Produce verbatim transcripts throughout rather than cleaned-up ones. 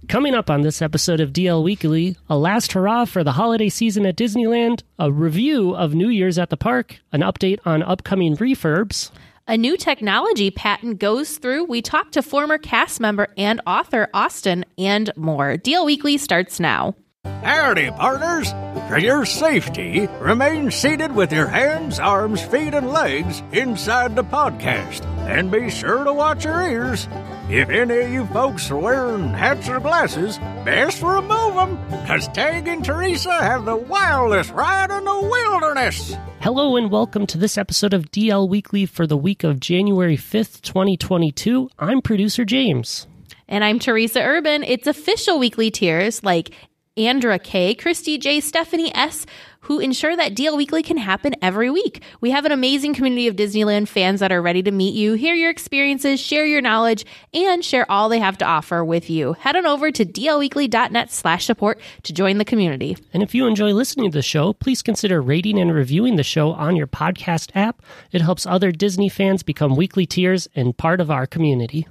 Coming up on this episode of D L Weekly, a last hurrah for the holiday season at Disneyland, a review of New Year's at the park, an update on upcoming refurbs, a new technology patent goes through, we talk to former cast member and author Austin, and more. D L Weekly starts now. Howdy, partners. For your safety, remain seated with your hands, arms, feet, and legs inside the podcast. And be sure to watch your ears. If any of you folks are wearing hats or glasses, best remove them, because Tag and Teresa have the wildest ride in the wilderness. Hello and welcome to this episode of D L Weekly for the week of January fifth, twenty twenty-two. I'm producer James. And I'm Teresa Urban. It's official weekly tiers like Andra K, Christy J, Stephanie S, who ensure that D L Weekly can happen every week. We have an amazing community of Disneyland fans that are ready to meet you, hear your experiences, share your knowledge, and share all they have to offer with you. Head on over to dlweekly.net slash support to join the community. And if you enjoy listening to the show, please consider rating and reviewing the show on your podcast app. It helps other Disney fans become weekly tiers and part of our community.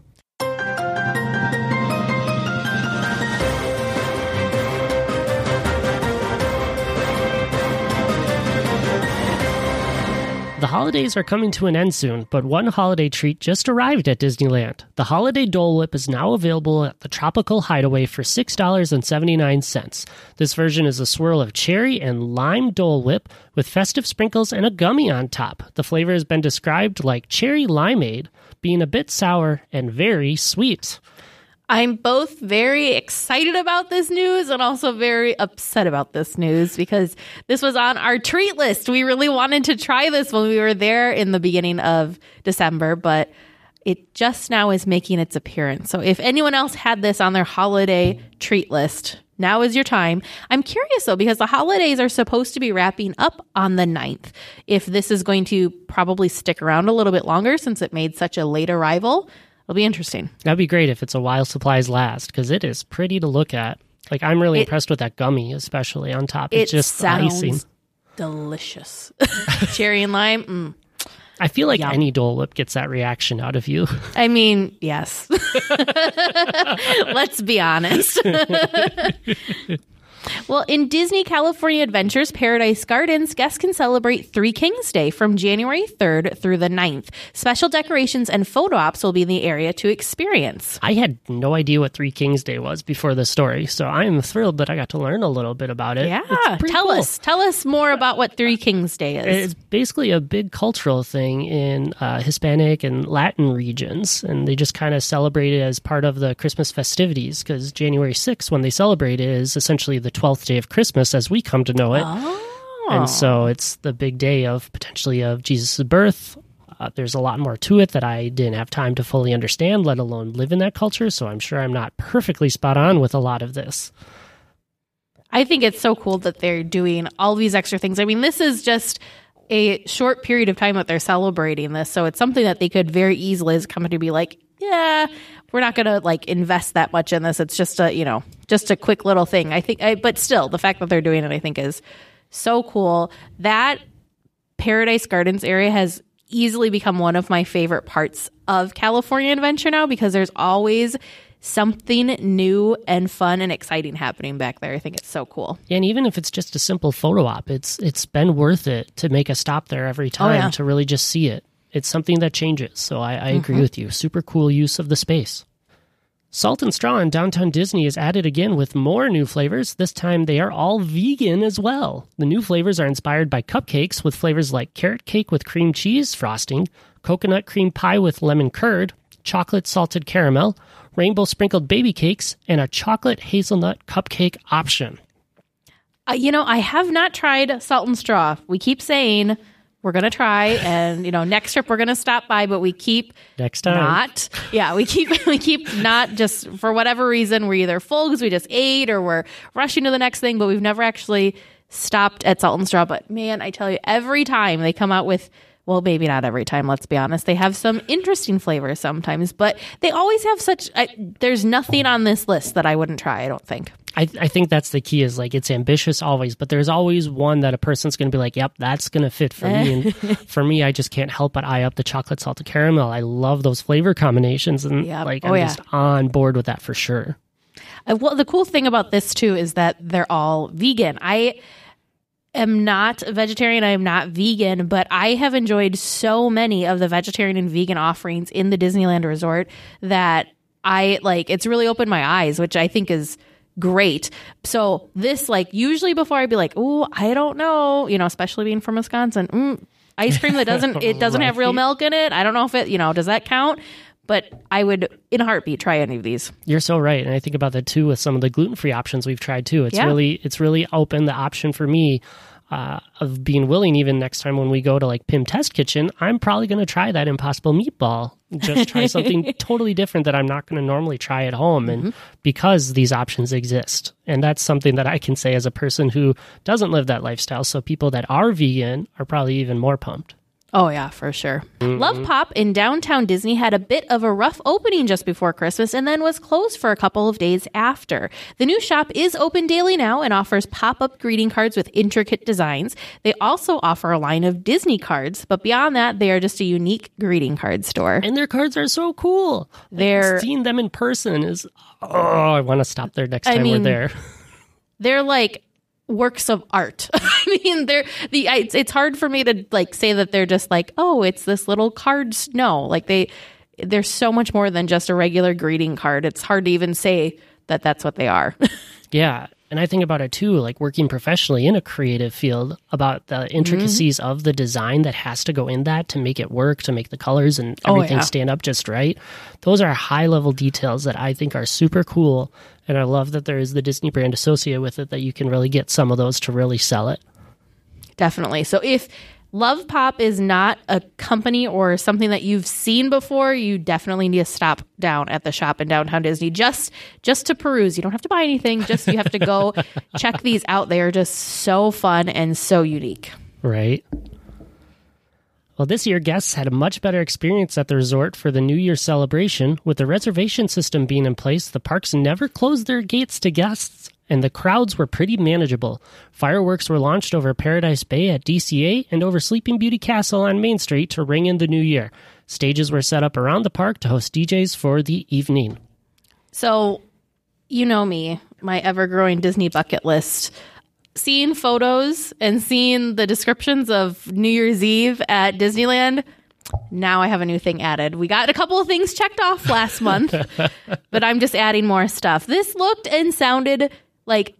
The holidays are coming to an end soon, but one holiday treat just arrived at Disneyland. The Holiday Dole Whip is now available at the Tropical Hideaway for six dollars and seventy-nine cents. This version is a swirl of cherry and lime Dole Whip with festive sprinkles and a gummy on top. The flavor has been described like cherry limeade, being a bit sour and very sweet. I'm both very excited about this news and also very upset about this news because this was on our treat list. We really wanted to try this when we were there in the beginning of December, but it just now is making its appearance. So if anyone else had this on their holiday treat list, now is your time. I'm curious, though, because the holidays are supposed to be wrapping up on the ninth. If this is going to probably stick around a little bit longer since it made such a late arrival, it'll be interesting. That'd be great if it's a while supplies last, because it is pretty to look at. Like, I'm really it, impressed with that gummy, especially on top. It's it just sounds icing. Delicious. Cherry and lime. Mm. I feel like Yum. any Dole Whip gets that reaction out of you. I mean, yes. Let's be honest. Well, in Disney California Adventures Paradise Gardens, guests can celebrate Three Kings Day from January third through the ninth. Special decorations and photo ops will be in the area to experience. I had no idea what Three Kings Day was before the story, so I am thrilled that I got to learn a little bit about it. Yeah, tell cool. us. Tell us more about what Three Kings Day is. It's basically a big cultural thing in uh, Hispanic and Latin regions, and they just kind of celebrate it as part of the Christmas festivities, because January sixth, when they celebrate it, is essentially the twelfth day of Christmas as we come to know it. Oh. And so it's the big day of potentially of Jesus' birth. Uh, there's a lot more to it that I didn't have time to fully understand, let alone live in that culture. So I'm sure I'm not perfectly spot on with a lot of this. I think it's so cool that they're doing all these extra things. I mean, this is just a short period of time that they're celebrating this. So it's something that they could very easily as a company be like, yeah, we're not going to like invest that much in this. It's just a, you know, just a quick little thing. I think, I, but still the fact that they're doing it, I think is so cool. That Paradise Gardens area has easily become one of my favorite parts of California Adventure now, because there's always something new and fun and exciting happening back there. I think it's so cool. Yeah, and even if it's just a simple photo op, it's it's been worth it to make a stop there every time oh, yeah. to really just see it. It's something that changes. So I, I agree mm-hmm. with you. Super cool use of the space. Salt and Straw in Downtown Disney is added again with more new flavors. This time they are all vegan as well. The new flavors are inspired by cupcakes with flavors like carrot cake with cream cheese frosting, coconut cream pie with lemon curd, chocolate salted caramel, rainbow sprinkled baby cakes, and a chocolate hazelnut cupcake option. Uh, you know, I have not tried Salt and Straw. We keep saying we're going to try, and, you know, next trip we're going to stop by, but we keep next time not. Yeah, we keep we keep not, just for whatever reason. We're either full because we just ate or we're rushing to the next thing, but we've never actually stopped at Salt and Straw. But man, I tell you, every time they come out with, well, maybe not every time, let's be honest, they have some interesting flavors sometimes, but they always have such, I, there's nothing on this list that I wouldn't try, I don't think. I, I think that's the key, is like it's ambitious always, but there's always one that a person's going to be like, yep, that's going to fit for me. And for me, I just can't help but eye up the chocolate salted caramel. I love those flavor combinations, and yep. like oh, I'm yeah. just on board with that for sure. Uh, Well, the cool thing about this too is that they're all vegan. I am not a vegetarian. I am not vegan, but I have enjoyed so many of the vegetarian and vegan offerings in the Disneyland Resort that I like, it's really opened my eyes, which I think is great. So this, like, usually before I'd be like, oh, I don't know, you know, especially being from Wisconsin, mm, ice cream that doesn't, it doesn't have real milk in it. I don't know if it, you know, does that count? But I would, in a heartbeat, try any of these. You're so right. And I think about that too with some of the gluten-free options we've tried too. It's Yeah. really, it's really opened the option for me uh, of being willing, even next time when we go to like P I M Test Kitchen, I'm probably going to try that Impossible Meatball. Just try something totally different that I'm not going to normally try at home. And because these options exist. And that's something that I can say as a person who doesn't live that lifestyle. So people that are vegan are probably even more pumped. Oh, yeah, for sure. Love Pop in downtown Disney had a bit of a rough opening just before Christmas and then was closed for a couple of days after. The new shop is open daily now and offers pop-up greeting cards with intricate designs. They also offer a line of Disney cards, but beyond that, they are just a unique greeting card store. And their cards are so cool. They're- Like, seeing them in person is, oh, I want to stop there next I time we're mean, there. They're like works of art. I mean, they're the. It's, it's hard for me to like say that they're just like, oh, it's this little card. No, like they, they're so much more than just a regular greeting card. It's hard to even say that that's what they are. Yeah. And I think about it too, like working professionally in a creative field, about the intricacies Mm-hmm. of the design that has to go in that to make it work, to make the colors and Oh, everything yeah. stand up just right. Those are high level details that I think are super cool. And I love that there is the Disney brand associated with it, that you can really get some of those to really sell it. Definitely. So if Love Pop is not a company or something that you've seen before, you definitely need to stop down at the shop in downtown Disney just just to peruse. You don't have to buy anything. Just you have to go check these out. They are just so fun and so unique. Right. Well, this year, guests had a much better experience at the resort for the New Year celebration. With the reservation system being in place, the parks never closed their gates to guests, and the crowds were pretty manageable. Fireworks were launched over Paradise Bay at D C A and over Sleeping Beauty Castle on Main Street to ring in the new year. Stages were set up around the park to host D Js for the evening. So, you know me, my ever-growing Disney bucket list. Seeing photos and seeing the descriptions of New Year's Eve at Disneyland, now I have a new thing added. We got a couple of things checked off last month, but I'm just adding more stuff. This looked and sounded like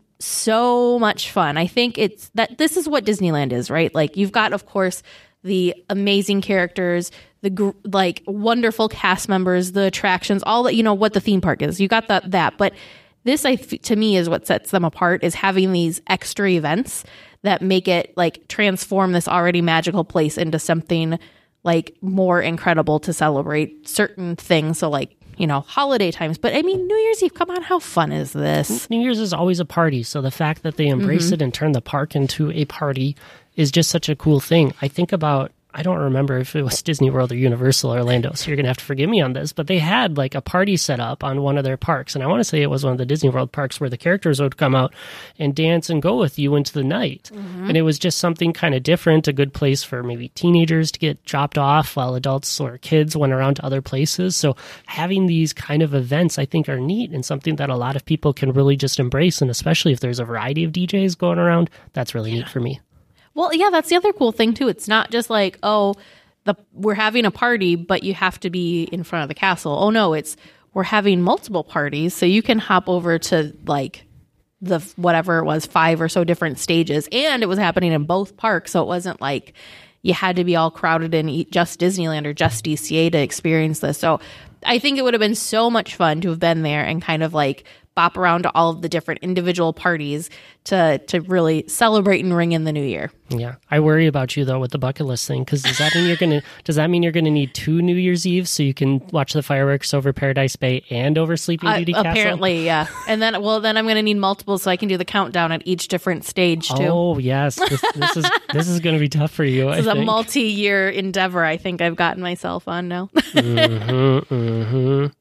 so much fun. I think it's that this is what Disneyland is, right? Like you've got, of course, the amazing characters, the gr- like wonderful cast members, the attractions, all that, you know, what the theme park is. You got that, that, but this, I th- to me, is what sets them apart, is having these extra events that make it like transform this already magical place into something like more incredible to celebrate certain things. So like, you know, holiday times. But I mean, New Year's Eve, come on, how fun is this? New Year's is always a party, so the fact that they embrace Mm-hmm. it and turn the park into a party is just such a cool thing. I think about, I don't remember if it was Disney World or Universal Orlando, so you're going to have to forgive me on this, but they had like a party set up on one of their parks, and I want to say it was one of the Disney World parks where the characters would come out and dance and go with you into the night. And it was just something kind of different, a good place for maybe teenagers to get dropped off while adults or kids went around to other places. So having these kind of events, I think, are neat and something that a lot of people can really just embrace, and especially if there's a variety of D Js going around, that's really neat for me. Well, yeah, that's the other cool thing too. It's not just like, oh, the we're having a party, but you have to be in front of the castle. Oh no, it's we're having multiple parties, so you can hop over to like the whatever it was, five or so different stages, and it was happening in both parks, so it wasn't like you had to be all crowded in just Disneyland or just D C A to experience this. So I think it would have been so much fun to have been there and kind of like bop around to all of the different individual parties to to really celebrate and ring in the new year. Yeah, I worry about you though with the bucket list thing, because does that mean you're gonna does that mean you're gonna need two New Year's Eves so you can watch the fireworks over Paradise Bay and over Sleeping Beauty Uh, Castle? apparently, yeah. And then, well, then I'm going to need multiple so I can do the countdown at each different stage too. Oh yes, this, this is this is gonna be tough for you. This is I a think. multi-year endeavor. I think I've gotten myself on now. mm-hmm, mm-hmm.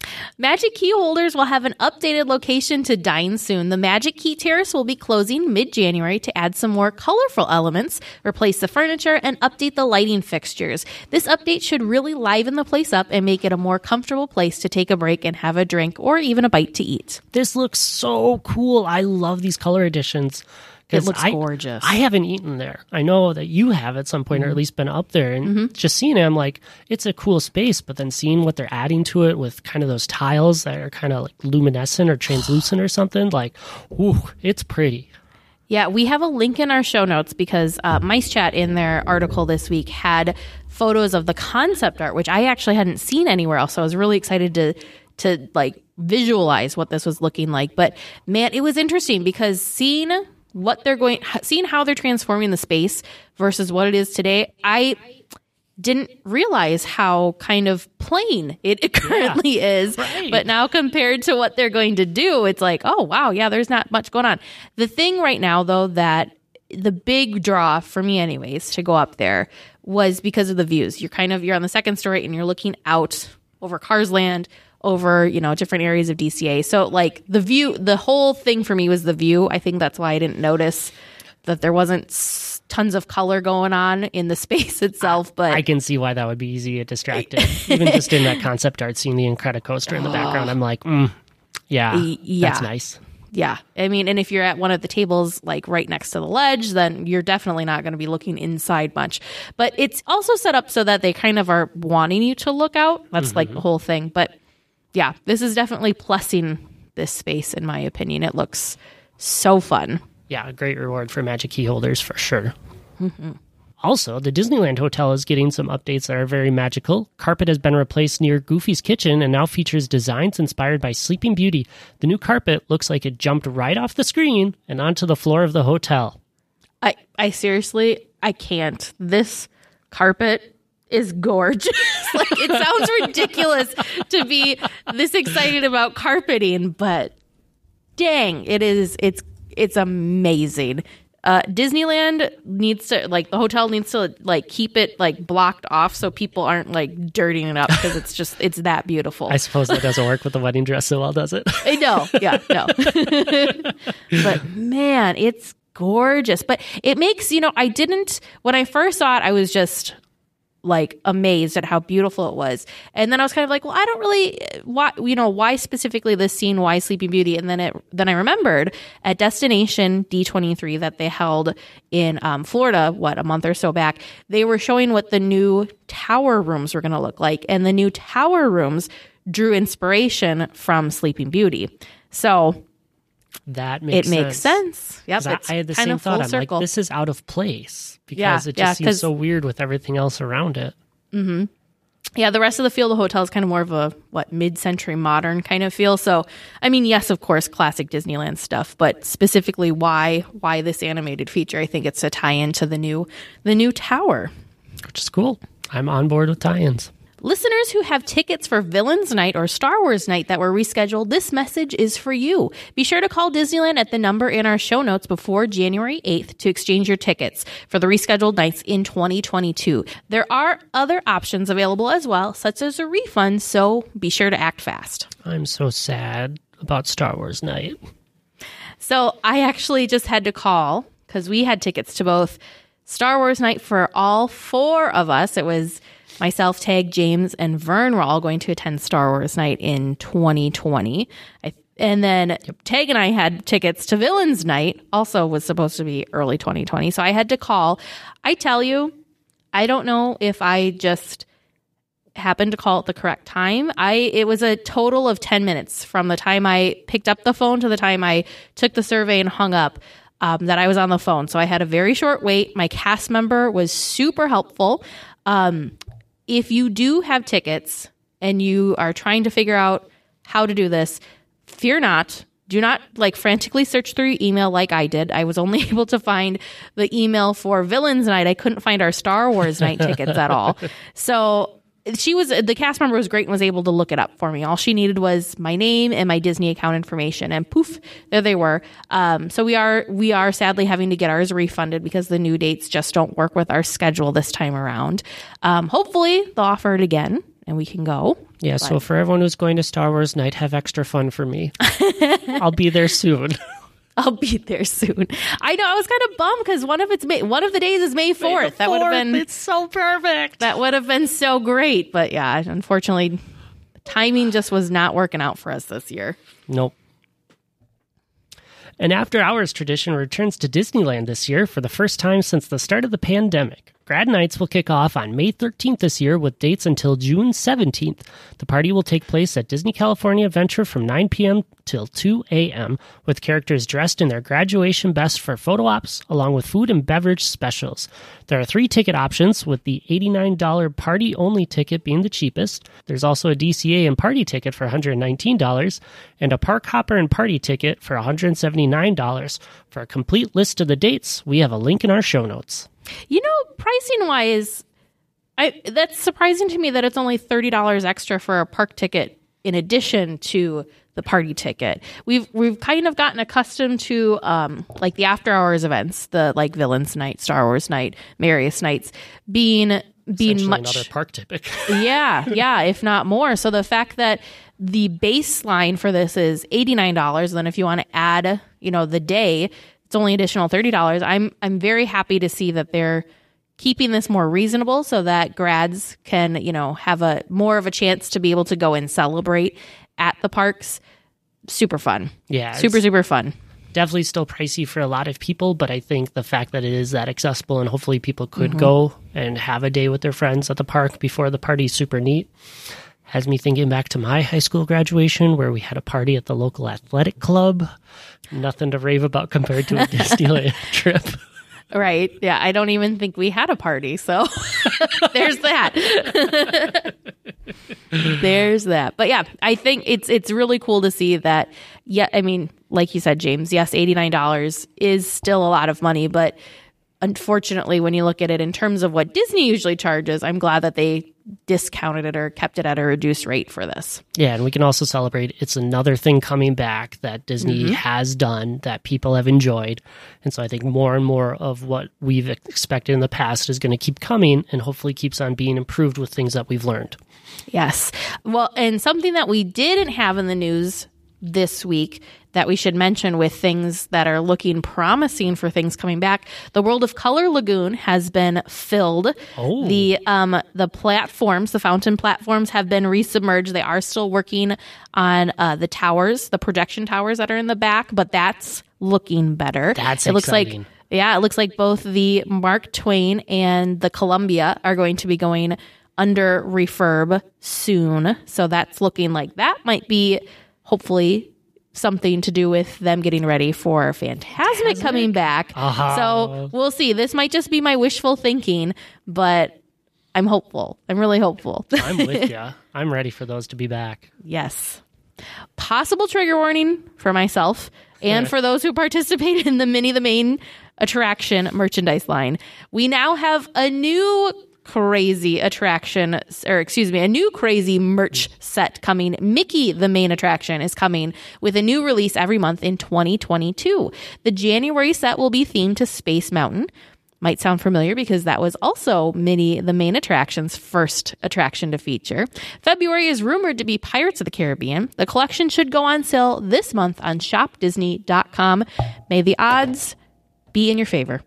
Magic Key holders will have an updated location to dine soon. The Magic Key Terrace will be closing mid-January to add some more colorful elements, replace the furniture, and update the lighting fixtures. This update should really liven the place up and make it a more comfortable place to take a break and have a drink or even a bite to eat. This looks so cool. I love these color additions. It looks I, gorgeous. I haven't eaten there. I know that you have at some point, mm-hmm. or at least been up there. And mm-hmm. just seeing it, I'm like, it's a cool space. But then seeing what they're adding to it with kind of those tiles that are kind of like luminescent or translucent or something, like, ooh, it's pretty. Yeah, we have a link in our show notes because uh, Mice Chat in their article this week had photos of the concept art, which I actually hadn't seen anywhere else. So I was really excited to to like visualize what this was looking like. But man, it was interesting because seeing what they're going, seeing how they're transforming the space versus what it is today, I didn't realize how kind of plain it currently yeah, is. Right. But now compared to what they're going to do, it's like, oh, wow, yeah, there's not much going on. The thing right now, though, that the big draw for me anyways to go up there was because of the views. You're kind of, you're on the second story and you're looking out over Cars Land, over, you know, different areas of D C A. So like the view, the whole thing for me was the view. I think that's why I didn't notice that there wasn't s- tons of color going on in the space itself. But I can see why that would be easy to get distracted. Even just in that concept art, seeing the Incredicoaster in the background, I'm like, mm, yeah, yeah, that's nice. Yeah. I mean, and if you're at one of the tables, like right next to the ledge, then you're definitely not going to be looking inside much. But it's also set up so that they kind of are wanting you to look out. That's mm-hmm. like the whole thing. But yeah, this is definitely plussing this space, in my opinion. It looks so fun. Yeah, a great reward for Magic Key holders for sure. Mm-hmm. Also, the Disneyland Hotel is getting some updates that are very magical. Carpet has been replaced near Goofy's Kitchen and now features designs inspired by Sleeping Beauty. The new carpet looks like it jumped right off the screen and onto the floor of the hotel. I, I seriously, I can't. This carpet is gorgeous. Like, it sounds ridiculous to be this excited about carpeting, but dang, it is. It's it's amazing. Uh, Disneyland needs to, like, the hotel needs to, like, keep it, like, blocked off so people aren't, like, dirtying it up because it's just, it's that beautiful. I suppose that doesn't work with the wedding dress so well, does it? No, yeah, no. But, man, it's gorgeous. But it makes, you know, I didn't, when I first saw it, I was just like amazed at how beautiful it was. And then I was kind of like, well, I don't really, why, you know, why specifically this scene? Why Sleeping Beauty? And then it, then I remembered at Destination D twenty-three that they held in um, Florida, what, a month or so back, they were showing what the new tower rooms were going to look like. And the new tower rooms drew inspiration from Sleeping Beauty. So that makes it sense. makes sense. Yep, I, I had the same thought. I'm circle. like, this is out of place because yeah, it just yeah, seems so weird with everything else around it. Mm-hmm. Yeah, the rest of the feel of the hotel is kind of more of a, what, mid-century modern kind of feel. So, I mean, yes, of course, classic Disneyland stuff, but specifically why why this animated feature? I think it's a tie-in to the new the new tower. Which is cool. I'm on board with tie-ins. Listeners who have tickets for Villains Night or Star Wars Night that were rescheduled, this message is for you. Be sure to call Disneyland at the number in our show notes before January eighth to exchange your tickets for the rescheduled nights in twenty twenty-two. There are other options available as well, such as a refund, so be sure to act fast. I'm so sad about Star Wars Night. So I actually just had to call because we had tickets to both Star Wars Night for all four of us. It was myself, Tag, James, and Vern were all going to attend Star Wars Night in twenty twenty. I, and then yep. Tag and I had tickets to Villains Night, also was supposed to be early twenty twenty. So I had to call. I tell you, I don't know if I just happened to call at the correct time. I It was a total of ten minutes from the time I picked up the phone to the time I took the survey and hung up um, that I was on the phone. So I had a very short wait. My cast member was super helpful. Um, If you do have tickets and you are trying to figure out how to do this, fear not. Do not like frantically search through your email like I did. I was only able to find the email for Villains Night. I couldn't find our Star Wars Night tickets at all. So she was, the cast member was great and was able to look it up for me. All she needed was my name and my Disney account information, and poof, there they were. Um, so we are, we are sadly having to get ours refunded because the new dates just don't work with our schedule this time around. Um, hopefully they'll offer it again and we can go. Yeah, But- so for everyone who's going to Star Wars Night, have extra fun for me. I'll be there soon. I'll be there soon. I know. I was kind of bummed because one of it's May, one of the days is May fourth. That would have been It's so perfect. that would have been so great. But yeah, unfortunately, the timing just was not working out for us this year. Nope. An after hours tradition returns to Disneyland this year for the first time since the start of the pandemic. Grad Nights will kick off on May thirteenth this year with dates until June seventeenth. The party will take place at Disney California Adventure from nine p.m. till two a.m. with characters dressed in their graduation best for photo ops, along with food and beverage specials. There are three ticket options, with the eighty-nine dollars party-only ticket being the cheapest. There's also a D C A and party ticket for one hundred nineteen dollars and a park hopper and party ticket for one hundred seventy-nine dollars. For a complete list of the dates, we have a link in our show notes. You know, pricing wise, I that's surprising to me that it's only thirty dollars extra for a park ticket in addition to the party ticket. We've we've kind of gotten accustomed to um, like the after hours events, the like Villains Night, Star Wars Night, Marius Nights being being Essentially much another park ticket. yeah, yeah, if not more. So the fact that the baseline for this is eighty-nine dollars, then if you want to add, you know, the day, it's only additional thirty dollars. I'm I'm very happy to see that they're keeping this more reasonable so that grads can, you know, have a more of a chance to be able to go and celebrate at the parks. Super fun. Yeah, Super, it's super fun. definitely still pricey for a lot of people, but I think the fact that it is that accessible and hopefully people could go and have a day with their friends at the park before the party is super neat has me thinking back to my high school graduation where we had a party at the local athletic club. Nothing to rave about compared to a Disneyland trip. Right. Yeah. I don't even think we had a party. So there's that. There's that. But yeah, I think it's it's really cool to see that. Yeah. I mean, like you said, James, yes, eighty-nine dollars is still a lot of money. But unfortunately, when you look at it in terms of what Disney usually charges, I'm glad that they discounted it or kept it at a reduced rate for this. Yeah, and we can also celebrate it's another thing coming back that Disney Mm-hmm. has done that people have enjoyed. And so I think more and more of what we've expected in the past is going to keep coming and hopefully keeps on being improved with things that we've learned. Yes. Well, and something that we didn't have in the news this week that we should mention with things that are looking promising for things coming back. The World of Color Lagoon has been filled. Oh. The um the platforms, the fountain platforms have been resubmerged. They are still working on uh, the towers, the projection towers that are in the back, but that's looking better. That's it looks exciting. like yeah, it looks like both the Mark Twain and the Columbia are going to be going under refurb soon. So that's looking like that might be hopefully something to do with them getting ready for Fantasmic coming back. Uh-huh. So we'll see. This might just be my wishful thinking, but I'm hopeful. I'm really hopeful. I'm with you. I'm ready for those to be back. Yes. Possible trigger warning for myself and for those who participated in the Minnie the Main attraction merchandise line. We now have a new crazy attraction, or excuse me, a new crazy merch set coming. Mickey the Main attraction is coming with a new release every month in twenty twenty-two. The January set will be themed to Space Mountain. Might sound familiar because that was also Minnie the Main attraction's first attraction to feature. February is rumored to be Pirates of the Caribbean. The collection should go on sale this month on shop disney dot com. May the odds be in your favor.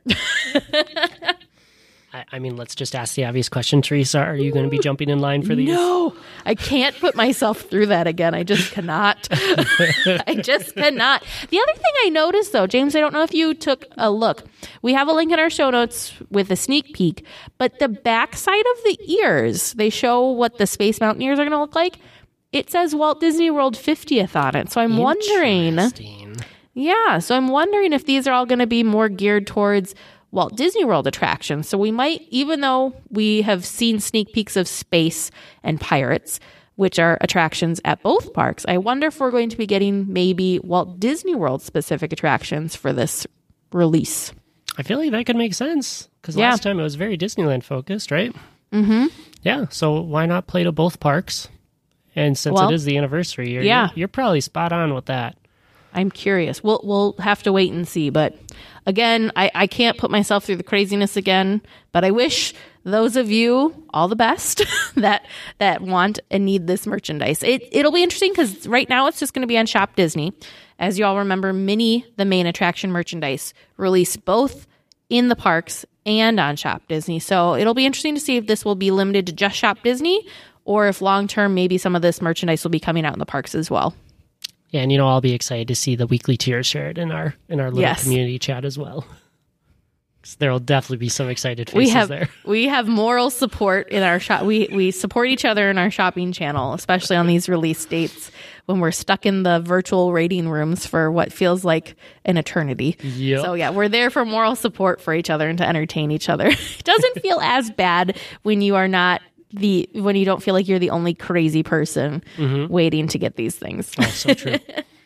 I, I mean, let's just ask the obvious question, Teresa. Are you going to be jumping in line for these? No, I can't put myself through that again. I just cannot. I just cannot. The other thing I noticed, though, James, I don't know if you took a look. We have a link in our show notes with a sneak peek, but the backside of the ears, they show what the Space Mountain ears are going to look like. It says Walt Disney World fiftieth on it. So I'm wondering. Interesting. Yeah, so I'm wondering if these are all going to be more geared towards Walt Disney World attractions. So we might, even though we have seen sneak peeks of Space and Pirates, which are attractions at both parks, I wonder if we're going to be getting maybe Walt Disney World specific attractions for this release. I feel like that could make sense because Yeah. last time it was very Disneyland focused, right? Mm-hmm. Yeah, so why not play to both parks? And since Well, it is the anniversary year, yeah. you're, you're probably spot on with that. I'm curious. We'll we'll have to wait and see. But again, I, I can't put myself through the craziness again. But I wish those of you, all the best that that want and need this merchandise. It, it'll be interesting because right now it's just going to be on Shop Disney. As you all remember, Minnie, the main attraction merchandise, released both in the parks and on Shop Disney. So it'll be interesting to see if this will be limited to just Shop Disney or if long-term maybe some of this merchandise will be coming out in the parks as well. Yeah, and you know, I'll be excited to see the weekly tier shared in our in our little Yes. community chat as well. There will definitely be some excited faces we have, there. We have moral support in our shop. We we support each other in our shopping channel, especially on these release dates when we're stuck in the virtual rating rooms for what feels like an eternity. Yep. So yeah, we're there for moral support for each other and to entertain each other. It doesn't feel as bad when you are not the when you don't feel like you're the only crazy person mm-hmm. waiting to get these things. Oh, so true.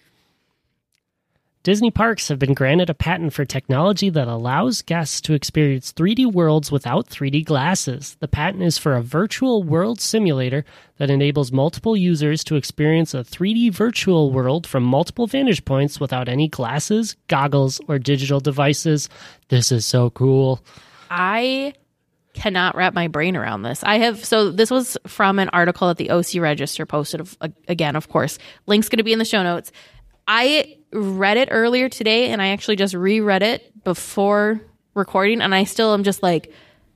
Disney parks have been granted a patent for technology that allows guests to experience three D worlds without three D glasses. The patent is for a virtual world simulator that enables multiple users to experience a three D virtual world from multiple vantage points without any glasses, goggles, or digital devices. This is so cool. I cannot wrap my brain around this. I have, so this was from an article that the O C Register posted, of, again, of course. Link's going to be in the show notes. I read it earlier today, and I actually just reread it before recording, and I still am just like,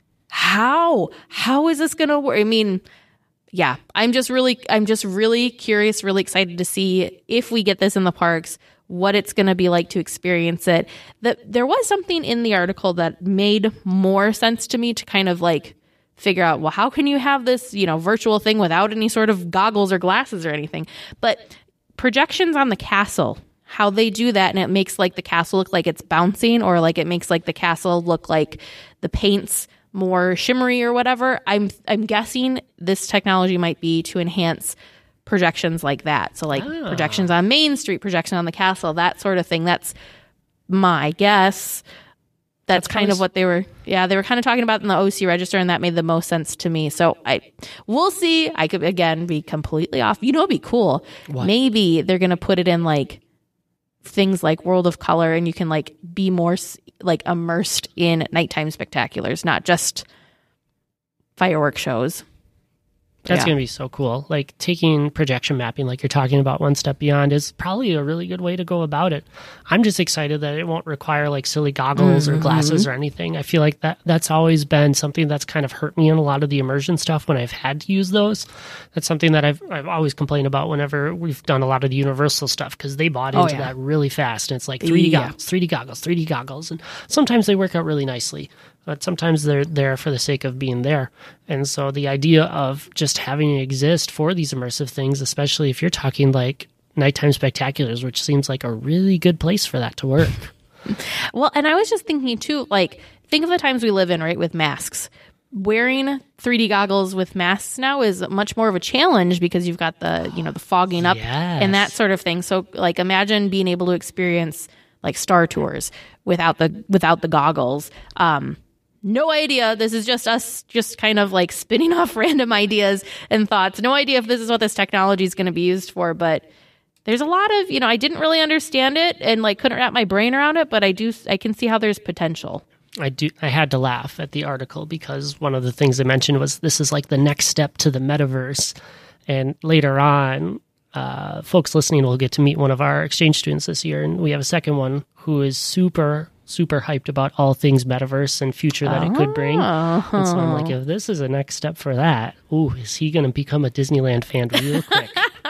how? How is this going to work? I mean, yeah, I'm just really, I'm just really curious, really excited to see if we get this in the parks, what it's going to be like to experience it. That there was something in the article that made more sense to me to kind of like figure out, well, how can you have this, you know, virtual thing without any sort of goggles or glasses or anything? But projections on the castle, how they do that, and it makes like the castle look like it's bouncing, or like it makes like the castle look like the paint's more shimmery or whatever. I'm I'm guessing this technology might be to enhance projections like that. So like oh. projections on Main Street, projection on the castle, that sort of thing. That's my guess. That's, That's kind of what they were, yeah, they were kind of talking about in the O C Register, and that made the most sense to me. So I, we'll see. I could, again, be completely off. You know, it'd be cool. What? Maybe they're going to put it in like things like World of Color, and you can like be more like immersed in nighttime spectaculars, not just fireworks shows. That's Yeah. going to be so cool. Like taking projection mapping, like you're talking about, one step beyond is probably a really good way to go about it. I'm just excited that it won't require like silly goggles Mm-hmm. or glasses or anything. I feel like that that's always been something that's kind of hurt me in a lot of the immersion stuff when I've had to use those. That's something that I've I've always complained about whenever we've done a lot of the Universal stuff, because they bought Oh, into yeah. that really fast. And it's like three D Yeah. goggles, three D goggles, three D goggles. And sometimes they work out really nicely, but sometimes they're there for the sake of being there. And so the idea of just having it exist for these immersive things, especially if you're talking like nighttime spectaculars, which seems like a really good place for that to work. Well, and I was just thinking too, like, think of the times we live in, right, with masks. Wearing three D goggles with masks now is much more of a challenge because you've got the, you know, the fogging up Yes. and that sort of thing. So, like, imagine being able to experience like Star Tours without the without the goggles. Um, no idea. This is just us just kind of like spinning off random ideas and thoughts. No idea if this is what this technology is going to be used for, but there's a lot of, you know, I didn't really understand it and like couldn't wrap my brain around it, but I do, I can see how there's potential. I do. I had to laugh at the article because one of the things they mentioned was this is like the next step to the metaverse. And later on, uh, folks listening will get to meet one of our exchange students this year. And we have a second one who is super, super hyped about all things metaverse and future that it could bring. Uh-huh. And so I'm like, if this is a next step for that, ooh, is he going to become a Disneyland fan real quick?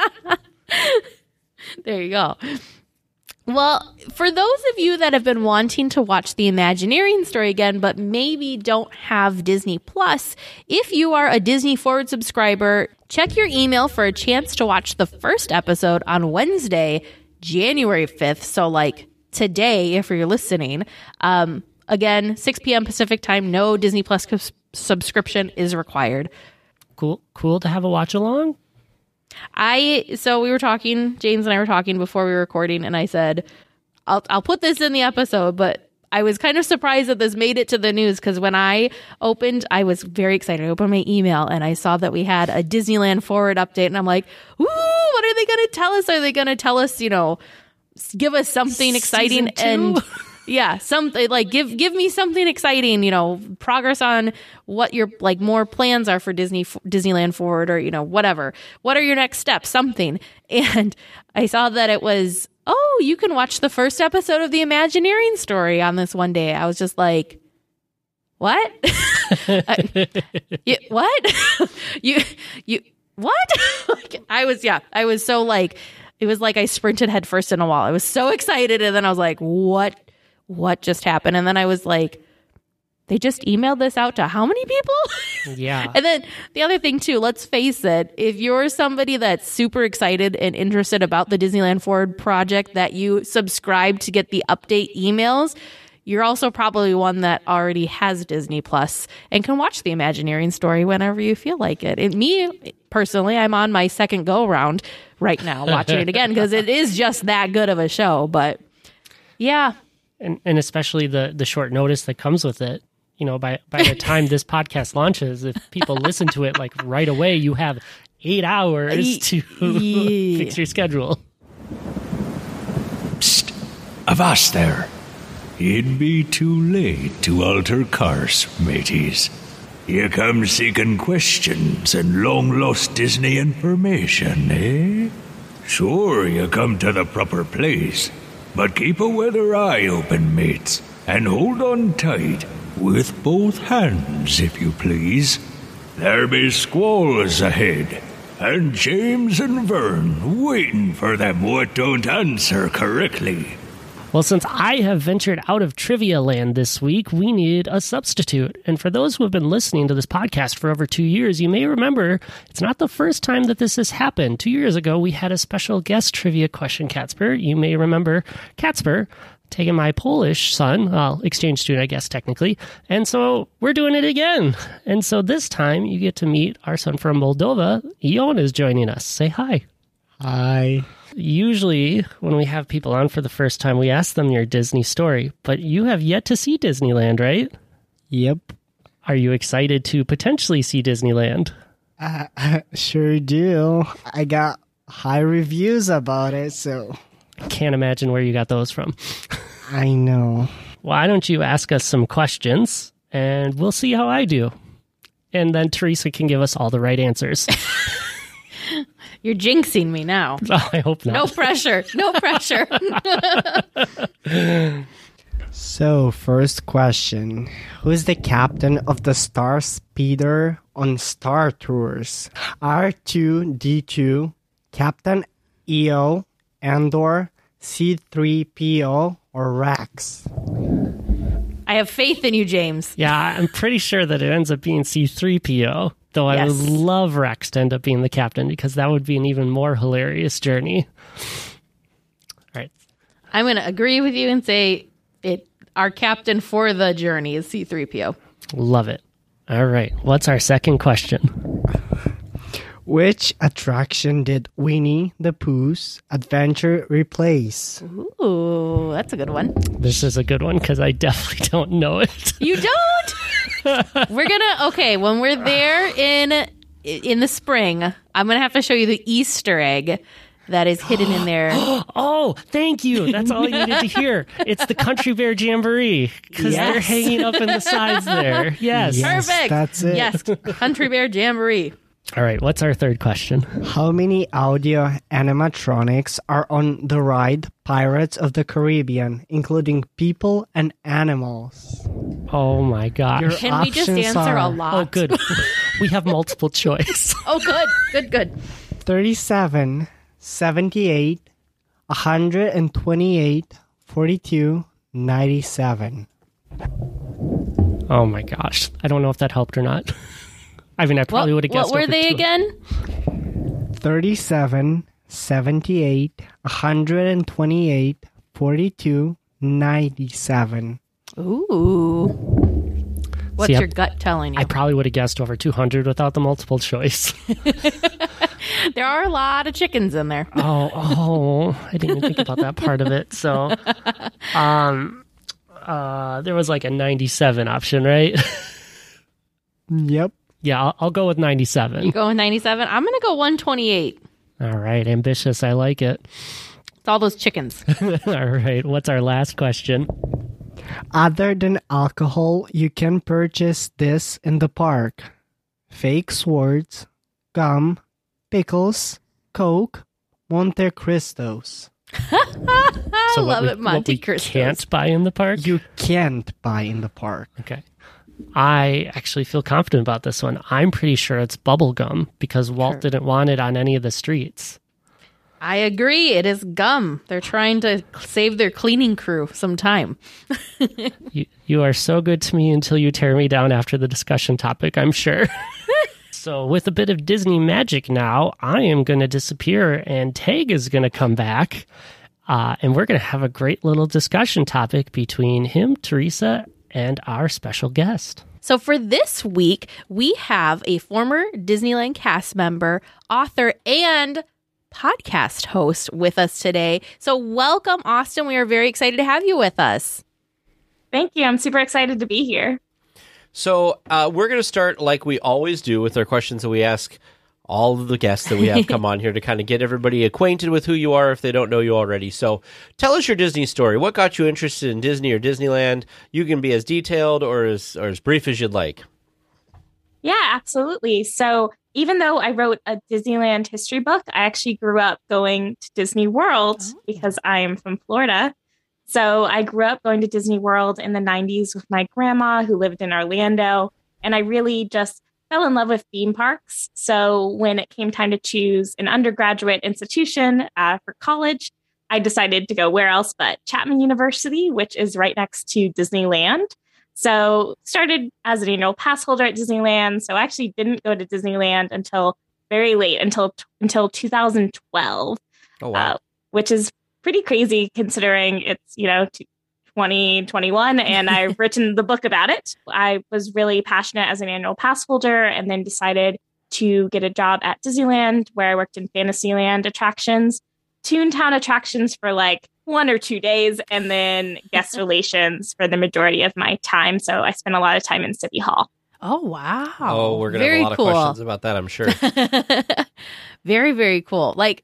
There you go. Well, for those of you that have been wanting to watch the Imagineering story again, but maybe don't have Disney Plus, if you are a Disney Forward subscriber, check your email for a chance to watch the first episode on Wednesday, January fifth. So like today, if you're listening, um, again, six p.m. Pacific time, no Disney Plus cus- subscription is required. Cool. Cool to have a watch along. I so we were talking, James and I were talking before we were recording, and I said, I'll I'll put this in the episode, but I was kind of surprised that this made it to the news because when I opened, I was very excited. I opened my email and I saw that we had a Disneyland Forward update, and I'm like, ooh, what are they going to tell us? Are they going to tell us, you know, give us something exciting? Season two? And Yeah, something like give give me something exciting, you know, progress on what your like more plans are for Disney Disneyland Forward, or you know, whatever. What are your next steps? Something. And I saw that it was, oh, you can watch the first episode of the Imagineering story on this one day. I was just like, what? I, you, what? you you what? Like, I was yeah, I was so like it was like I sprinted headfirst in a wall. I was so excited, and then I was like, what? What just happened? And then I was like, they just emailed this out to how many people? Yeah. And then the other thing too, let's face it, if you're somebody that's super excited and interested about the Disneyland Forward project, that you subscribe to get the update emails, you're also probably one that already has Disney Plus and can watch the Imagineering story whenever you feel like it. And me, personally, I'm on my second go round right now watching it again because it is just that good of a show. But yeah. And and especially the the short notice that comes with it. You know, by, by the time this podcast launches, if people listen to it like right away, you have eight hours to Yeah. fix your schedule. Psst, avast there. It'd be too late to alter course, mateys. You come seeking questions and long-lost Disney information, eh? Sure, you come to the proper place. But keep a weather eye open, mates, and hold on tight, with both hands, if you please. There be squalls ahead, and James and Vern waiting for them what don't answer correctly. Well, since I have ventured out of Trivia Land this week, we need a substitute. And for those who have been listening to this podcast for over two years, you may remember it's not the first time that this has happened. Two years ago, we had a special guest trivia question, Katsper. You may remember Katsper taking my Polish son, well, exchange student, I guess, technically. And so we're doing it again. And so this time you get to meet our son from Moldova. Ion is joining us. Say hi. Hi. Usually, when we have people on for the first time, we ask them your Disney story, but you have yet to see Disneyland, right? Yep. Are you excited to potentially see Disneyland? Uh, I sure do. I got high reviews about it, so I can't imagine where you got those from. I know. Why don't you ask us some questions, and we'll see how I do. And then Teresa can give us all the right answers. You're jinxing me now. Oh, I hope not. No pressure. No pressure. So, first question. Who is the captain of the Star Speeder on Star Tours? R two D two, Captain E O, Andor, C three P O, or Rex? I have faith in you, James. Yeah, I'm pretty sure that it ends up being C three P O, though I Yes. would love Rex to end up being the captain because that would be an even more hilarious journey. All right. I'm going to agree with you and say it. Our captain for the journey is C three P O. Love it. All right. What's our second question? Which attraction did Winnie the Pooh's adventure replace? Ooh, that's a good one. This is a good one because I definitely don't know it. You don't? We're gonna okay when we're there in in the spring. I'm gonna have to show you the Easter egg that is hidden in there. Oh, thank you. That's all I needed to hear. It's the Country Bear Jamboree because they're Yes. hanging up in the sides there. Yes. Yes, Perfect. that's it. Yes, Country Bear Jamboree. All right. What's our third question? How many audio animatronics are on the ride Pirates of the Caribbean, including people and animals? Oh, my gosh. Your Can we just options answer a are lot? Oh, good. We have multiple choice. Oh, good, good, good. thirty-seven, seventy-eight, one hundred twenty-eight, forty-two, ninety-seven. Oh, my gosh. I don't know if that helped or not. I mean, I probably What, would have guessed what were over they two. again? thirty-seven, seventy-eight, one hundred twenty-eight, forty-two, ninety-seven. Ooh. What's See, I- your gut telling you? I probably would have guessed over two hundred without the multiple choice. There are a lot of chickens in there. oh, oh, I didn't even think about that part of it. So, um, uh, there was like a ninety-seven option, right? Yep. Yeah, I'll, I'll go with ninety-seven. You go with ninety-seven? I'm going to go one twenty-eight. All right, ambitious. I like it. It's all those chickens. All right, what's our last question? Other than alcohol, you can purchase this in the park. Fake swords, gum, pickles, Coke, Monte Cristos. I So love what we, it, Monte what we Cristo. can't buy in the park? You can't buy in the park. Okay. I actually feel confident about this one. I'm pretty sure it's bubble gum because Walt Sure. didn't want it on any of the streets. I agree. It is gum. They're trying to save their cleaning crew some time. You, you are so good to me until you tear me down after the discussion topic, I'm sure. So with a bit of Disney magic now, I am going to disappear and Tag is going to come back. Uh, and we're going to have a great little discussion topic between him, Teresa, and our special guest. So for this week, we have a former Disneyland cast member, author, and podcast host with us today. So welcome, Austin. We are very excited to have you with us. Thank you. I'm super excited to be here. So uh, we're going to start like we always do with our questions that we ask all of the guests that we have come on here to kind of get everybody acquainted with who you are if they don't know you already. So tell us your Disney story. What got you interested in Disney or Disneyland? You can be as detailed or as, or as brief as you'd like. Yeah, absolutely. So even though I wrote a Disneyland history book, I actually grew up going to Disney World Oh. because I am from Florida. So I grew up going to Disney World in the nineties with my grandma who lived in Orlando. And I really just fell in love with theme parks. So when it came time to choose an undergraduate institution uh, for college, I decided to go where else but Chapman University, which is right next to Disneyland. So started as an annual pass holder at Disneyland. So I actually didn't go to Disneyland until very late, until until two thousand twelve, Oh, wow. uh, which is pretty crazy considering it's, you know, twenty twenty-one and I've written the book about it. I was really passionate as an annual pass holder and then decided to get a job at Disneyland where I worked in Fantasyland attractions, Toontown attractions for like one or two days, and then guest relations for the majority of my time. So I spent a lot of time in City Hall. Oh, wow. Oh, we're going to have Very a lot cool. of questions about that, I'm sure. Very, very cool. Like,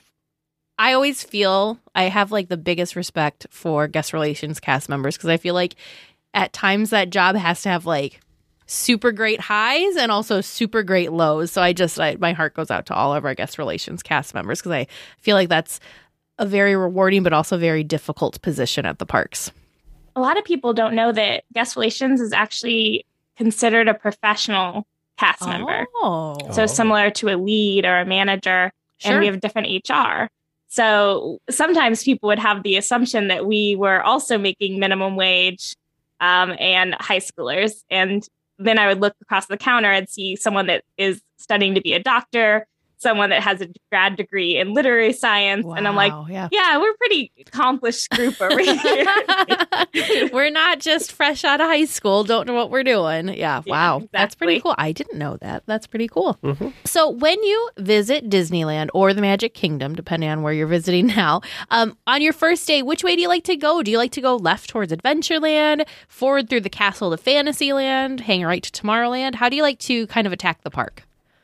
I always feel I have like the biggest respect for guest relations cast members because I feel like at times that job has to have like super great highs and also super great lows. So I just, I, my heart goes out to all of our guest relations cast members because I feel like that's a very rewarding but also very difficult position at the parks. A lot of people don't know that guest relations is actually considered a professional cast member. Oh, So Oh. similar to a lead or a manager, Sure. and we have different H R. So sometimes people would have the assumption that we were also making minimum wage um, and high schoolers. And then I would look across the counter and see someone that is studying to be a doctor, someone that has a grad degree in literary science. And I'm like, Wow, yeah. yeah, we're a pretty accomplished group over here. We're not just fresh out of high school, don't know what we're doing. Yeah, Yeah, wow. That's pretty exactly. cool. I didn't know that. That's pretty cool. Mhm. So when you visit Disneyland or the Magic Kingdom, depending on where you're visiting now, um, on your first day, which way do you like to go? Do you like to go left towards Adventureland, forward through the castle to Fantasyland, hang right to Tomorrowland? How do you like to kind of attack the park?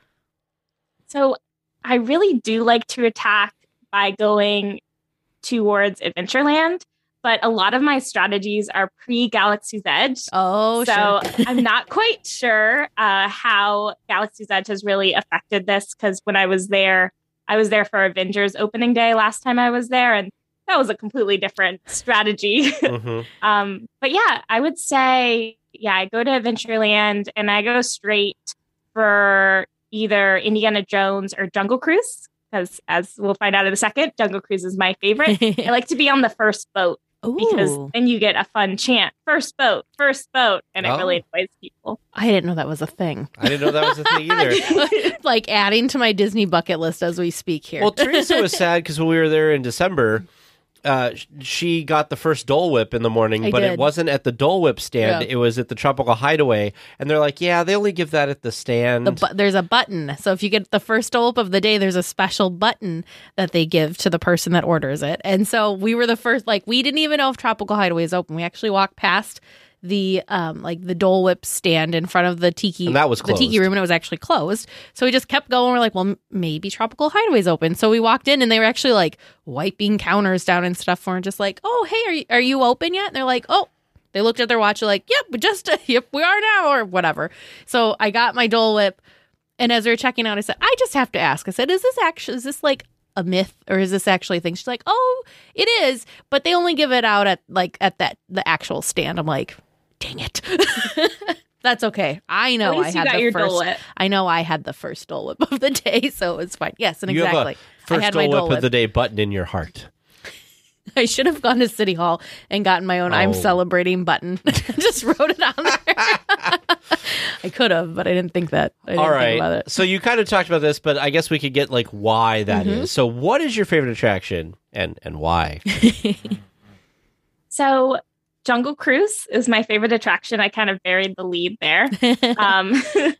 So I really do like to attack by going towards Adventureland, but a lot of my strategies are pre-Galaxy's Edge. Oh, so sure. I'm not quite sure uh, how Galaxy's Edge has really affected this because when I was there, I was there for Avengers opening day last time I was there, and that was a completely different strategy. Mhm. Um, but yeah, I would say, yeah, I go to Adventureland and I go straight for either Indiana Jones or Jungle Cruise, because as we'll find out in a second, Jungle Cruise is my favorite. I like to be on the first boat because Ooh, then you get a fun chant, first boat, first boat, and it Oh. really annoys people. I didn't know that was a thing. I didn't know that was a thing either. Like adding to my Disney bucket list as we speak here. Well, Teresa was sad because when we were there in December, uh, sh- she got the first Dole Whip in the morning, I but did. it wasn't at the Dole Whip stand. Yeah. It was at the Tropical Hideaway. And they're like, yeah, they only give that at the stand. The bu- there's a button. So if you get the first dollop of the day, there's a special button that they give to the person that orders it. And so we were the first, like, we didn't even know if Tropical Hideaway is open. We actually walked past the um like the Dole Whip stand in front of the tiki And that was the tiki closed. room, and it was actually closed. So we just kept going. We're like, well, m- maybe Tropical Hideaway's open. So we walked in and they were actually like wiping counters down and stuff for, and just like, oh, hey, are you, are you open yet? And they're like, oh, They looked at their watch like, yep, we just, yep, we are now, or whatever. So I got my Dole Whip. And as we were checking out, I said, I just have to ask. I said, is this actually, is this like a myth or is this actually a thing? She's like, oh, it is. But they only give it out at like at that, the actual stand. I'm like, dang it. That's okay. I know I had the your first. Dole Whip. I know I had the first Dole Whip of the day, so it's fine. Yes, and You exactly. have a first I had Dole my Whip Dole Whip. of the day button in your heart. I should have gone to City Hall and gotten my own Oh. I'm celebrating button. Just wrote it on there. I could have, but I didn't think that. I didn't All think about right. it. So you kind of talked about this, but I guess we could get like why that is. Mm-hmm. So what is your favorite attraction and and why? So Jungle Cruise is my favorite attraction. I kind of buried the lead there. um,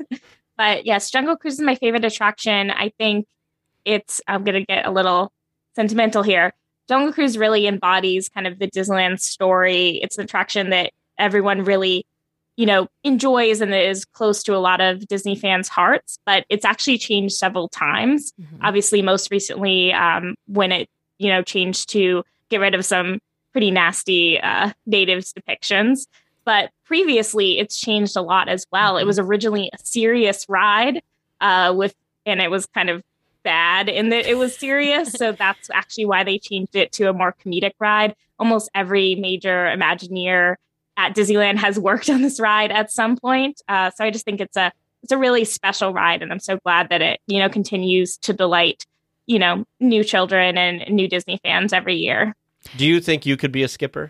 but yes, Jungle Cruise is my favorite attraction. I think it's, I'm going to get a little sentimental here. Jungle Cruise really embodies kind of the Disneyland story. It's an attraction that everyone really, you know, enjoys and is close to a lot of Disney fans' hearts, but it's actually changed several times. Mhm. Obviously, most recently, um, when it, you know, changed to get rid of some pretty nasty uh, natives depictions. But previously, it's changed a lot as well. Mhm. It was originally a serious ride uh, with, and it was kind of bad in that it was serious. So that's actually why they changed it to a more comedic ride. Almost every major Imagineer at Disneyland has worked on this ride at some point. Uh, so I just think it's a it's a really special ride, and I'm so glad that it you know continues to delight you know new children and new Disney fans every year. Do you think you could be a skipper?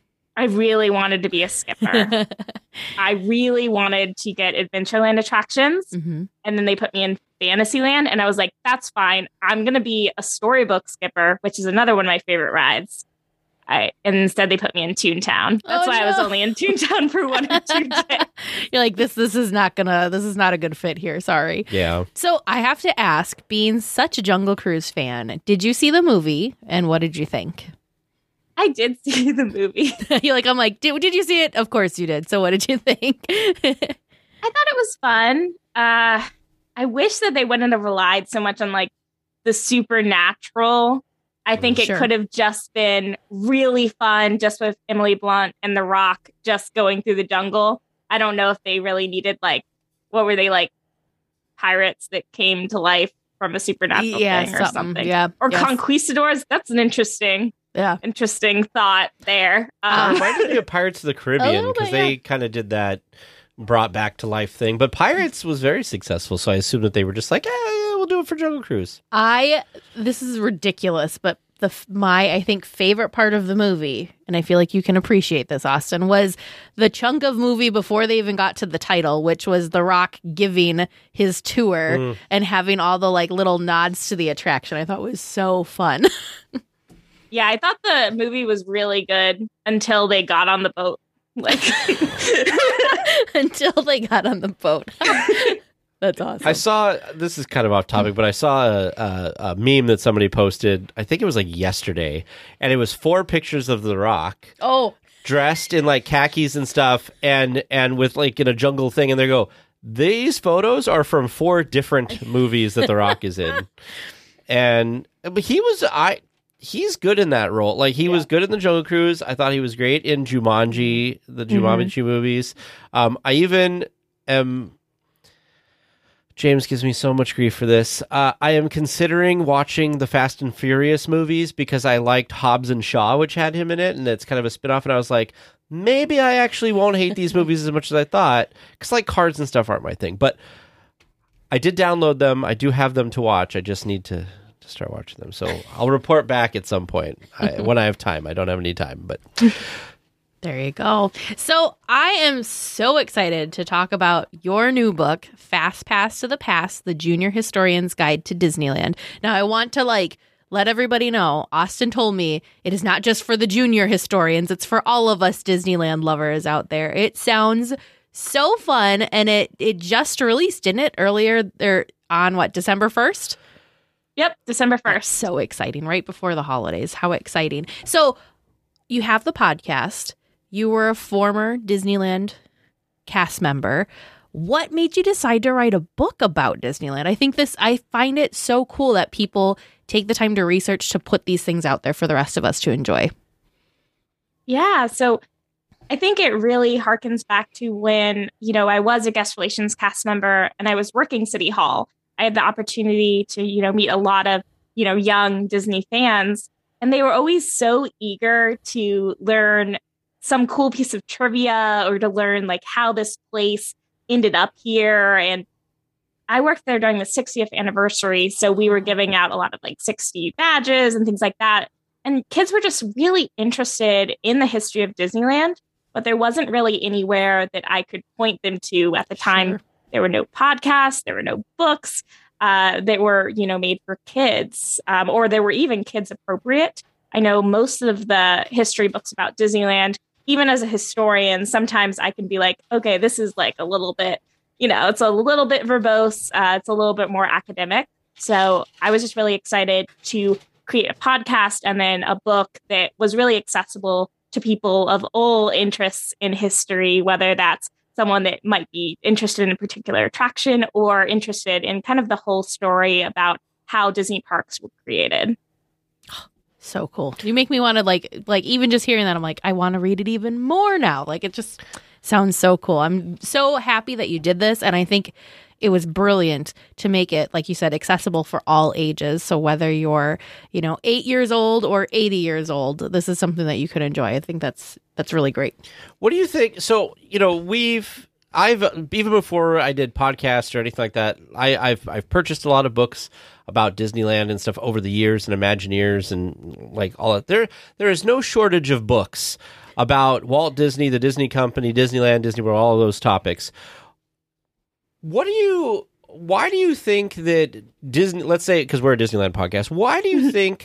I really wanted to be a skipper. I really wanted to get Adventureland attractions, Mhm. and then they put me in Fantasyland, and I was like, that's fine. I'm going to be a storybook skipper, which is another one of my favorite rides. I, and instead they put me in Toontown. That's Oh, why I was no. only in Toontown for one or two days. You're like, this this is not gonna this is not a good fit here. Sorry. Yeah. So I have to ask, being such a Jungle Cruise fan, did you see the movie and what did you think? I did see the movie. You're like, I'm like, did, did you see it? Of course you did. So what did you think? I thought it was fun. Uh, I wish that they wouldn't have relied so much on like the supernatural. I think it Sure. could have just been really fun just with Emily Blunt and The Rock just going through the jungle. I don't know if they really needed like, what were they like, pirates that came to life from a supernatural yeah, thing or something. something. Yeah. Or yes. conquistadors. That's an interesting, Yeah. interesting thought there. Um, Reminded me of Pirates of the Caribbean little because bit, they yeah. kind of did that brought back to life thing. But Pirates was very successful, so I assume that they were just like, eh, yeah, we'll do it for Jungle Cruise. I this is ridiculous, but the f- my I think favorite part of the movie, and I feel like you can appreciate this, Austin, was the chunk of movie before they even got to the title, which was The Rock giving his tour Mm. and having all the like little nods to the attraction. I thought was so fun. yeah, I thought the movie was really good until they got on the boat. Like, Until they got on the boat. That's awesome. I saw, this is kind of off topic, but I saw a, a, a meme that somebody posted, I think it was like yesterday, and it was four pictures of The Rock oh, dressed in like khakis and stuff and and with like in a jungle thing, and they go, these photos are from four different movies that The Rock is in. And but he was I he's good in that role. Like he was good in the Jungle Cruise. I thought he was great in Jumanji, the Jumanji movies. Um I even am James gives me so much grief for this. Uh, I am considering watching the Fast and Furious movies because I liked Hobbs and Shaw, which had him in it, and it's kind of a spinoff. And I was like, maybe I actually won't hate these movies as much as I thought, because like cars and stuff aren't my thing. But I did download them. I do have them to watch. I just need to, to start watching them. So I'll report back at some point I, when I have time. I don't have any time, but there you go. So I am so excited to talk about your new book, Fast Pass to the Past, The Junior Historian's Guide to Disneyland. Now, I want to like let everybody know, Austin told me it is not just for the junior historians, it's for all of us Disneyland lovers out there. It sounds so fun, and it it just released, didn't it, earlier there on what, December first? yep, December That's first. so exciting, right before the holidays. How exciting. So you have the podcast. You were a former Disneyland cast member. What made you decide to write a book about Disneyland? I think this, I find it so cool that people take the time to research to put these things out there for the rest of us to enjoy. Yeah, so I think it really harkens back to when, you know, I was a guest relations cast member and I was working City Hall. I had the opportunity to, you know, meet a lot of, you know, young Disney fans, and they were always so eager to learn some cool piece of trivia or to learn like how this place ended up here. And I worked there during the sixtieth anniversary. So we were giving out a lot of like sixty badges and things like that. And kids were just really interested in the history of Disneyland, but there wasn't really anywhere that I could point them to at the time. Sure. There were no podcasts, there were no books uh, that were, you know, made for kids, um, or there were even kids appropriate. I know most of the history books about Disneyland, even as a historian, sometimes I can be like, okay, this is like a little bit, you know, it's a little bit verbose. Uh, it's a little bit more academic. So I was just really excited to create a podcast and then a book that was really accessible to people of all interests in history, whether that's someone that might be interested in a particular attraction or interested in kind of the whole story about how Disney parks were created. So cool. You make me want to like, like even just hearing that, I'm like, I want to read it even more now. Like, it just sounds so cool. I'm so happy that you did this. And I think it was brilliant to make it, like you said, accessible for all ages. So whether you're, you know, eight years old or eighty years old, this is something that you could enjoy. I think that's that's really great. What do you think? So, you know, we've, I've, even before I did podcasts or anything like that, I, I've, I've purchased a lot of books about Disneyland and stuff over the years and Imagineers and like all that. There, there is no shortage of books about Walt Disney, the Disney Company, Disneyland, Disney World, all of those topics. What do you, why do you think that Disney, let's say, because we're a Disneyland podcast, why do you think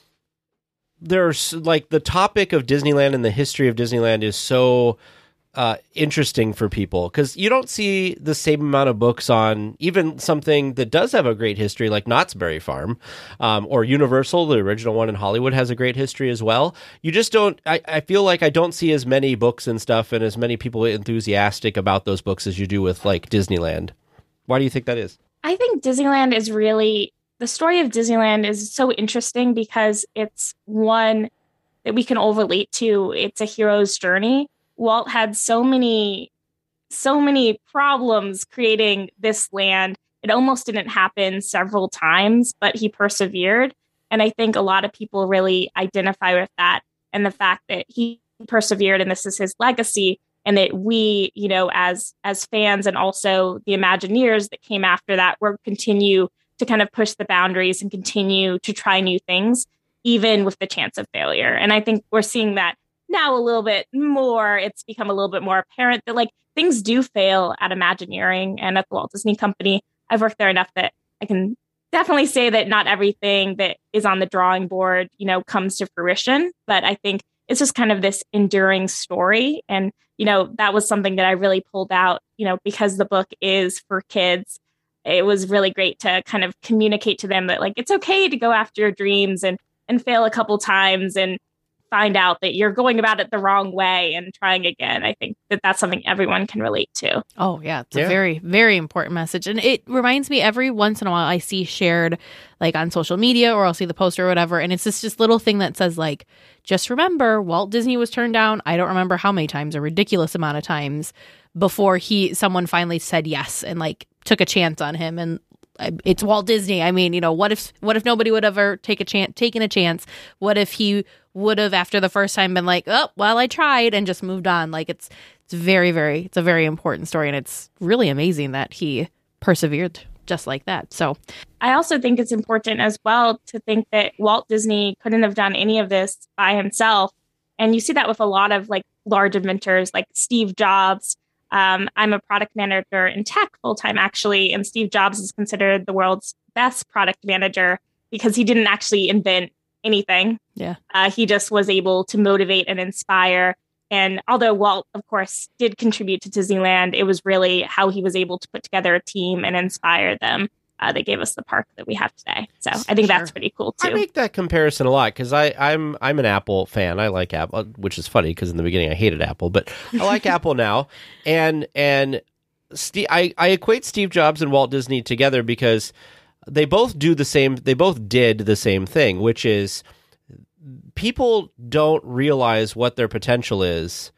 there's like the topic of Disneyland and the history of Disneyland is so uh, interesting for people? Because you don't see the same amount of books on even something that does have a great history like Knott's Berry Farm, um, or Universal, the original one in Hollywood, has a great history as well. You just don't, I, I feel like I don't see as many books and stuff and as many people enthusiastic about those books as you do with like Disneyland. Why do you think that is? I think Disneyland is really, the story of Disneyland is so interesting because it's one that we can all relate to. It's a hero's journey. Walt had so many, so many problems creating this land. It almost didn't happen several times, but he persevered. And I think a lot of people really identify with that and the fact that he persevered and this is his legacy. And that we, you know, as as fans and also the Imagineers that came after that, will continue to kind of push the boundaries and continue to try new things, even with the chance of failure. And I think we're seeing that now a little bit more. It's become a little bit more apparent that like things do fail at Imagineering and at the Walt Disney Company. I've worked there enough that I can definitely say that not everything that is on the drawing board, you know, comes to fruition. But I think it's just kind of this enduring story. And, you know, that was something that I really pulled out, you know, because the book is for kids. It was really great to kind of communicate to them that like, it's okay to go after your dreams and, and fail a couple times and find out that you're going about it the wrong way and trying again. I think that that's something everyone can relate to. Oh, yeah. It's yeah. a very, very important message. And it reminds me every once in a while I see shared like on social media or I'll see the poster or whatever. And it's just this little thing that says like, just remember Walt Disney was turned down. I don't remember how many times, a ridiculous amount of times before he, someone finally said yes and like took a chance on him. And it's Walt Disney. I mean, you know, what if, what if nobody would ever take a chance, taken a chance? What if he would have after the first time been like, oh, well, I tried and just moved on. Like it's, it's very, very, it's a very important story. And it's really amazing that he persevered just like that. So I also think it's important as well to think that Walt Disney couldn't have done any of this by himself. And you see that with a lot of like large inventors like Steve Jobs. Um, I'm a product manager in tech full time, actually. And Steve Jobs is considered the world's best product manager because he didn't actually invent anything. Yeah. Uh, he just was able to motivate and inspire. And although Walt, of course, did contribute to Disneyland, it was really how he was able to put together a team and inspire them uh, that gave us the park that we have today. So I think Sure. that's pretty cool, too. I make that comparison a lot because I'm I'm an Apple fan. I like Apple, which is funny because in the beginning I hated Apple, but I like Apple now. And and Steve, I, I equate Steve Jobs and Walt Disney together because they both do the same. They both did the same thing, which is people don't realize what their potential is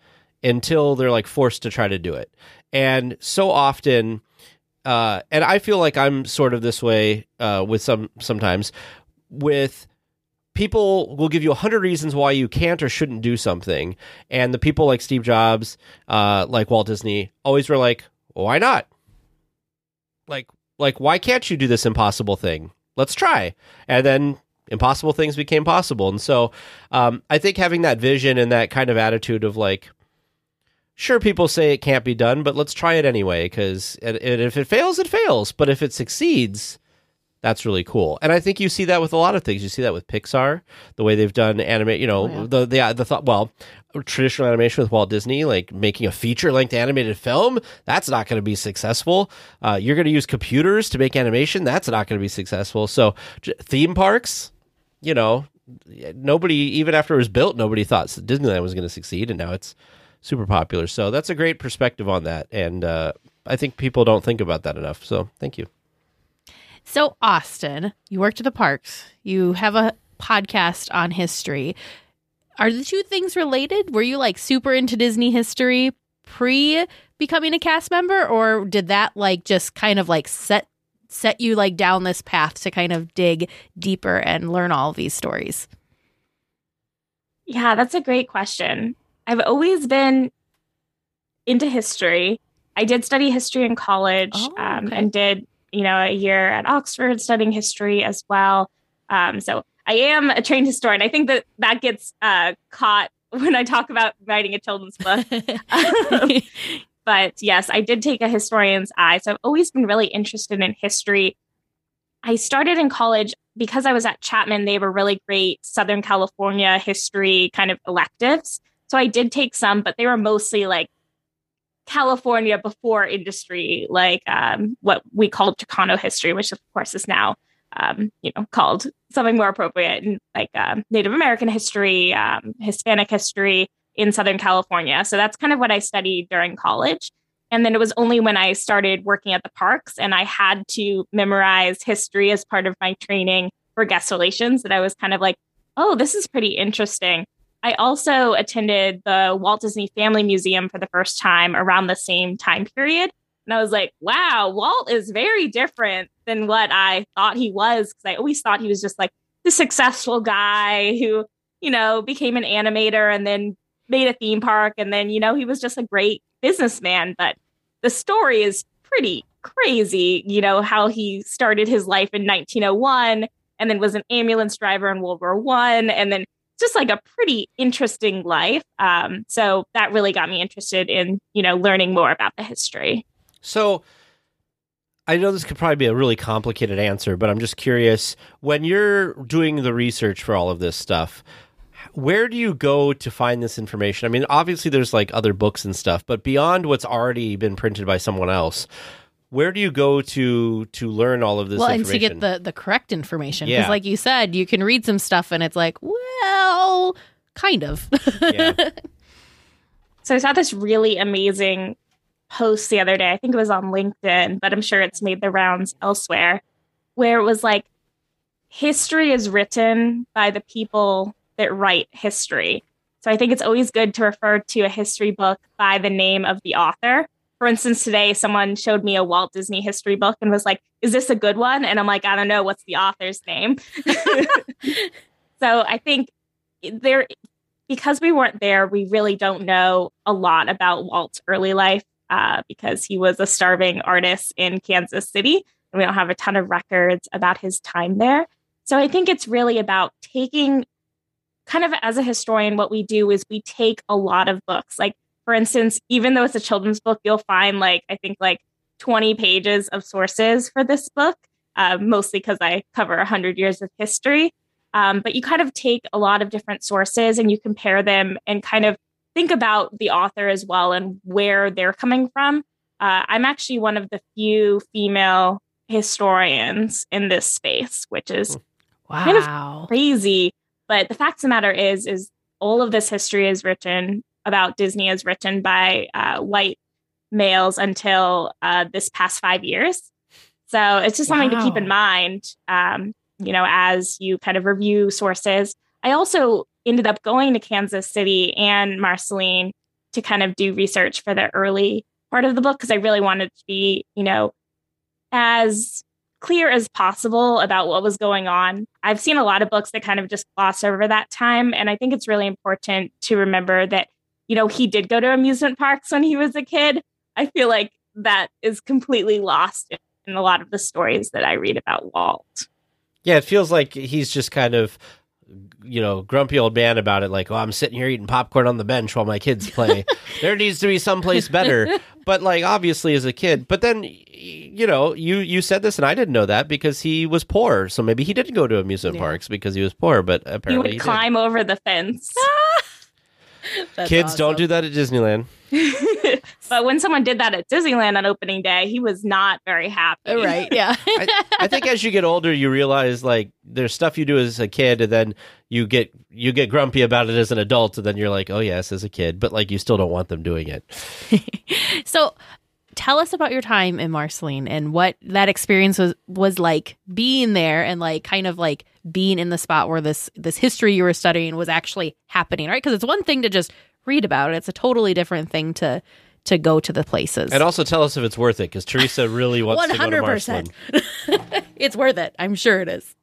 until they're like forced to try to do it. And so often, uh, and I feel like I'm sort of this way uh, with some sometimes with people will give you a hundred reasons why you can't or shouldn't do something, and the people like Steve Jobs, uh, like Walt Disney, always were like, "Why not? Like, like why can't you do this impossible thing? Let's try." And then impossible things became possible. And so um, I think having that vision and that kind of attitude of like, sure, people say it can't be done, but let's try it anyway, because if it fails, it fails. But if it succeeds, that's really cool. And I think you see that with a lot of things. You see that with Pixar, the way they've done animate, you know, oh, yeah. the, the, the thought, well, traditional animation with Walt Disney, like making a feature-length animated film, that's not going to be successful. Uh, you're going to use computers to make animation, that's not going to be successful. So theme parks, you know, nobody, even after it was built, nobody thought Disneyland was going to succeed, and now it's super popular. So that's a great perspective on that. And uh, I think people don't think about that enough. So thank you. So, Austin, you worked at the parks. You have a podcast on history. Are the two things related? Were you like super into Disney history pre becoming a cast member, or did that like just kind of like set set you like down this path to kind of dig deeper and learn all of these stories? Yeah, that's a great question. I've always been into history. I did study history in college oh, okay. um, and did, you know, a year at Oxford studying history as well. Um, so I am a trained historian. I think that that gets uh, caught when I talk about writing a children's book. um, but yes, I did take a historian's eye. So I've always been really interested in history. I started in college because I was at Chapman. They were really great Southern California history kind of electives. So I did take some, but they were mostly like California before industry, like um, what we called Chicano history, which of course is now, um, you know, called something more appropriate, and like um, Native American history, um, Hispanic history in Southern California. So that's kind of what I studied during college. And then it was only when I started working at the parks and I had to memorize history as part of my training for guest relations that I was kind of like, oh, this is pretty interesting. I also attended the Walt Disney Family Museum for the first time around the same time period. And I was like, wow, Walt is very different than what I thought he was. Because I always thought he was just like the successful guy who, you know, became an animator and then made a theme park. And then, you know, he was just a great businessman. But the story is pretty crazy, you know, how he started his life in nineteen oh one and then was an ambulance driver in World War One, and then just like a pretty interesting life. Um, so that really got me interested in, you know, learning more about the history. So I know this could probably be a really complicated answer, but I'm just curious, when you're doing the research for all of this stuff, where do you go to find this information? I mean, obviously there's like other books and stuff, but beyond what's already been printed by someone else, where do you go to to learn all of this well, information? Well, and to get the, the correct information. Because yeah. like you said, you can read some stuff and it's like, well, kind of. Yeah. So I saw this really amazing post the other day. I think it was on LinkedIn, but I'm sure it's made the rounds elsewhere, where it was like, history is written by the people that write history. So I think it's always good to refer to a history book by the name of the author. For instance, today, someone showed me a Walt Disney history book and was like, is this a good one? And I'm like, I don't know. What's the author's name? So I think there, because we weren't there, we really don't know a lot about Walt's early life uh, because he was a starving artist in Kansas City. And we don't have a ton of records about his time there. So I think it's really about taking, kind of as a historian, what we do is we take a lot of books. Like, for instance, even though it's a children's book, you'll find like, I think like twenty pages of sources for this book, uh, mostly because I cover one hundred years of history. Um, but you kind of take a lot of different sources and you compare them and kind of think about the author as well and where they're coming from. Uh, I'm actually one of the few female historians in this space, which is wow. kind of crazy. But the fact of the matter is, is all of this history is written about Disney is written by uh, white males until uh, this past five years. So it's just something wow. to keep in mind, um, you know, as you kind of review sources. I also ended up going to Kansas City and Marceline to kind of do research for the early part of the book because I really wanted to be, you know, as clear as possible about what was going on. I've seen a lot of books that kind of just gloss over that time. And I think it's really important to remember that, you know, he did go to amusement parks when he was a kid. I feel like that is completely lost in a lot of the stories that I read about Walt. Yeah, it feels like he's just kind of, you know, grumpy old man about it. Like, oh, I'm sitting here eating popcorn on the bench while my kids play. There needs to be someplace better. But like, obviously as a kid, but then, you know, you, you said this and I didn't know that because he was poor. So maybe he didn't go to amusement yeah. parks because he was poor, but apparently he would he climb did. over the fence. Kids awesome. Don't do that at Disneyland. But when someone did that at Disneyland on opening day, he was not very happy. Right. Yeah. I, I think as you get older, you realize like there's stuff you do as a kid, and then you get you get grumpy about it as an adult, and then you're like, oh yes, as a kid, but like you still don't want them doing it. So, tell us about your time in Marceline and what that experience was was like being there and like kind of like being in the spot where this this history you were studying was actually happening, right? Because it's one thing to just read about it; it's a totally different thing to. to go to the places. And also tell us if it's worth it, because Teresa really wants one hundred percent. To go to Marceline. It's worth it. I'm sure it is.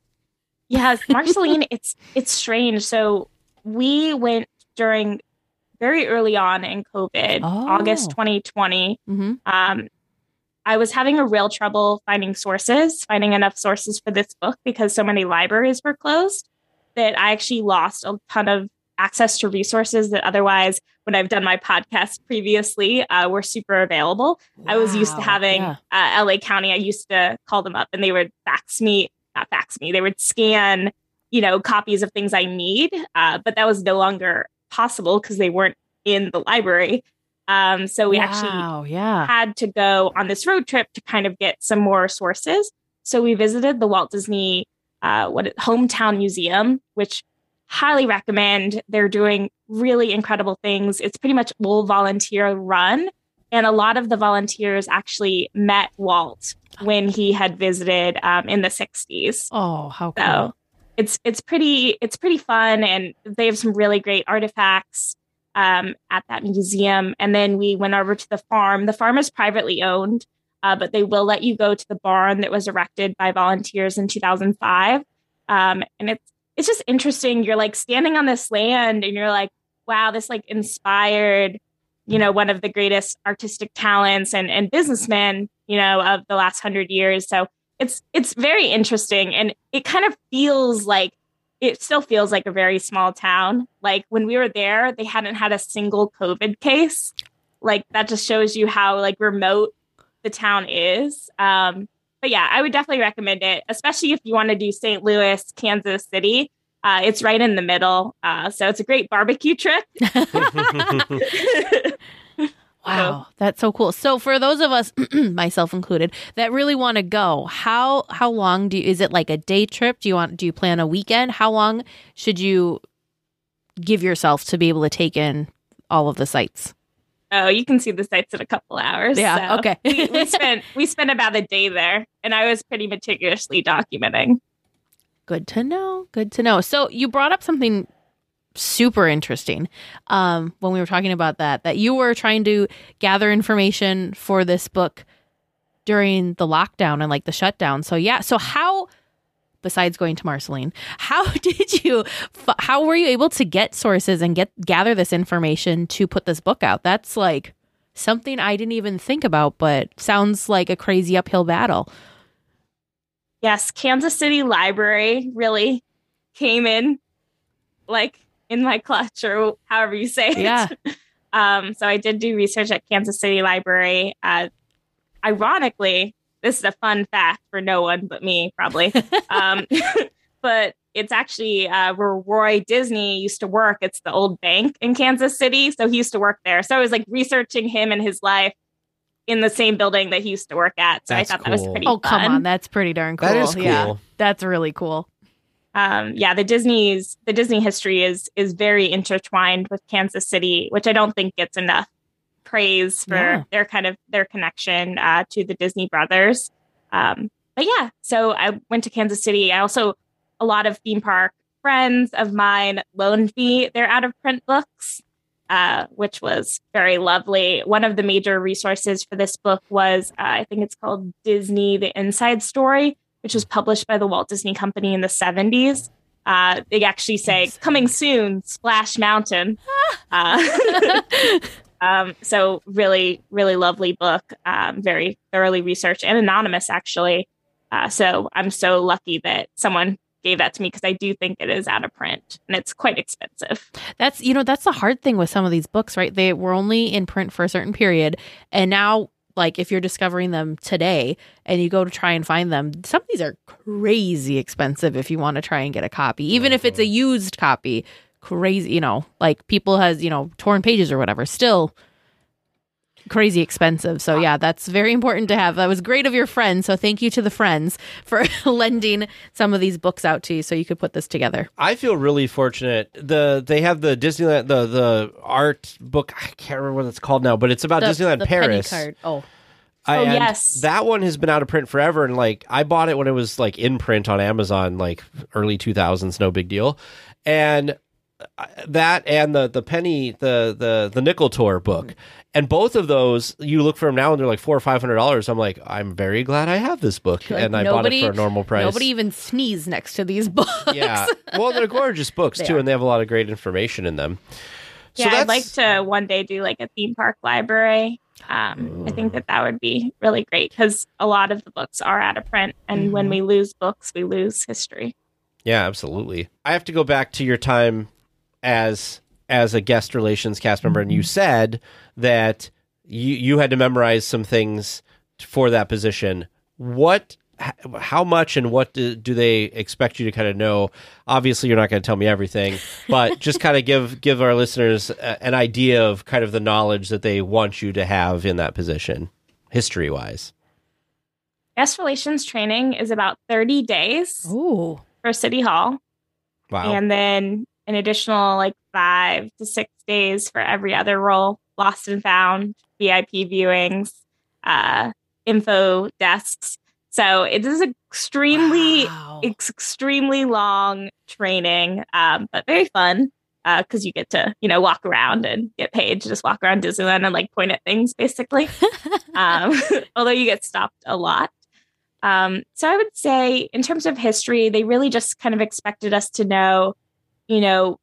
Yes, Marceline, it's it's strange. So we went during very early on in COVID, oh. August twenty twenty. Mm-hmm. Um, I was having a real trouble finding sources, finding enough sources for this book because so many libraries were closed that I actually lost a ton of access to resources that otherwise, when I've done my podcast previously, uh, were super available. Wow. I was used to having yeah. uh, L A County. I used to call them up and they would fax me, not fax me, they would scan, you know, copies of things I need. Uh, but that was no longer possible because they weren't in the library. Um, so we wow, actually yeah. had to go on this road trip to kind of get some more sources. So we visited the Walt Disney uh, what Hometown Museum, which highly recommend. They're doing really incredible things. It's pretty much all volunteer run. And a lot of the volunteers actually met Walt when he had visited um, in the sixties. Oh, how cool. So it's it's pretty it's pretty fun. And they have some really great artifacts um, at that museum. And then we went over to the farm. The farm is privately owned, uh, but they will let you go to the barn that was erected by volunteers in two thousand five. Um, and it's It's just interesting. You're like standing on this land and you're like, wow, this like inspired, you know, one of the greatest artistic talents and, and businessmen, you know, of the last hundred years. So it's it's very interesting. And it kind of feels like it still feels like a very small town. Like when we were there, they hadn't had a single COVID case. Like that just shows you how like remote the town is. Um, But yeah, I would definitely recommend it, especially if you want to do Saint Louis, Kansas City. Uh, it's right in the middle. Uh, so it's a great barbecue trip. Wow, that's so cool. So for those of us, myself included, that really want to go, how how long do you, is it like a day trip? Do you want do you plan a weekend? How long should you give yourself to be able to take in all of the sites? Oh, you can see the sites in a couple hours. Yeah. So okay. we, we spent we spent about a day there, and I was pretty meticulously documenting. Good to know. Good to know. So you brought up something super interesting um, when we were talking about that. That you were trying to gather information for this book during the lockdown and like the shutdown. So yeah. So how? Besides going to Marceline, how did you, how were you able to get sources and get gather this information to put this book out? That's like something I didn't even think about, but sounds like a crazy uphill battle. Yes, Kansas City Library really came in like in my clutch or however you say it. Yeah. um, so I did do research at Kansas City Library. Uh, ironically, this is a fun fact for no one but me, probably. um, but it's actually uh, where Roy Disney used to work. It's the old bank in Kansas City. So he used to work there. So I was like researching him and his life in the same building that he used to work at. So That's I thought cool. that was pretty Oh, fun. come on. That's pretty darn cool. That is cool. Yeah, that's really cool. Um, yeah, the Disney's the Disney history is is very intertwined with Kansas City, which I don't think gets enough praise for Yeah. their kind of their connection uh, to the Disney brothers. Um, but yeah, so I went to Kansas City. I also, a lot of theme park friends of mine loaned me their out of print books. uh, which was very lovely. One of the major resources for this book was, uh, I think it's called Disney, The Inside Story, which was published by the Walt Disney Company in the seventies. Uh, they actually say, coming soon, Splash Mountain. uh, um, so really, really lovely book, um, very thoroughly researched and anonymous, actually. Uh, so I'm so lucky that someone gave that to me because I do think it is out of print and it's quite expensive. That's, you know, that's the hard thing with some of these books, right? They were only in print for a certain period. And now, like, if you're discovering them today and you go to try and find them, some of these are crazy expensive if you want to try and get a copy, even if it's a used copy. Crazy, you know, like people has, you know, torn pages or whatever, still crazy expensive. So yeah, that's very important to have. That was great of your friends. So thank you to the friends for lending some of these books out to you so you could put this together. I feel really fortunate. The they have the Disneyland the the art book. I can't remember what it's called now, but it's about The- Disneyland the penny Paris. card. Oh, I, Oh, and yes. that one has been out of print forever, and like I bought it when it was like in print on Amazon, like early two thousands, no big deal. And that and the the penny the the the nickel tour book, and both of those you look for them now and they're like four or five hundred dollars. I'm like, I'm very glad I have this book, Like, and I nobody- bought it for a normal price. nobody even sneezed next to these books. Yeah, well, they're gorgeous books They too, are. and they have a lot of great information in them. So Yeah, I'd that's- like to one day do like a theme park library. Um, I think that that would be really great because a lot of the books are out of print. And when we lose books, we lose history. Yeah, absolutely. I have to go back to your time as as a guest relations cast member, and you said that you you had to memorize some things for that position. What, h- how much, and what do, do they expect you to kind of know? Obviously, you're not going to tell me everything, but just kind of give give our listeners a, an idea of kind of the knowledge that they want you to have in that position, history wise. Guest relations training is about thirty days Ooh. for City Hall. Wow. And then an additional like five to six days for every other role, lost and found, V I P viewings, uh, info desks. So it is extremely, Wow. it's extremely long training, um, but very fun because you get to, you know, walk around and get paid to just walk around Disneyland and like point at things, basically. um, although you get stopped a lot. Um, so I would say in terms of history, they really just kind of expected us to know, you know,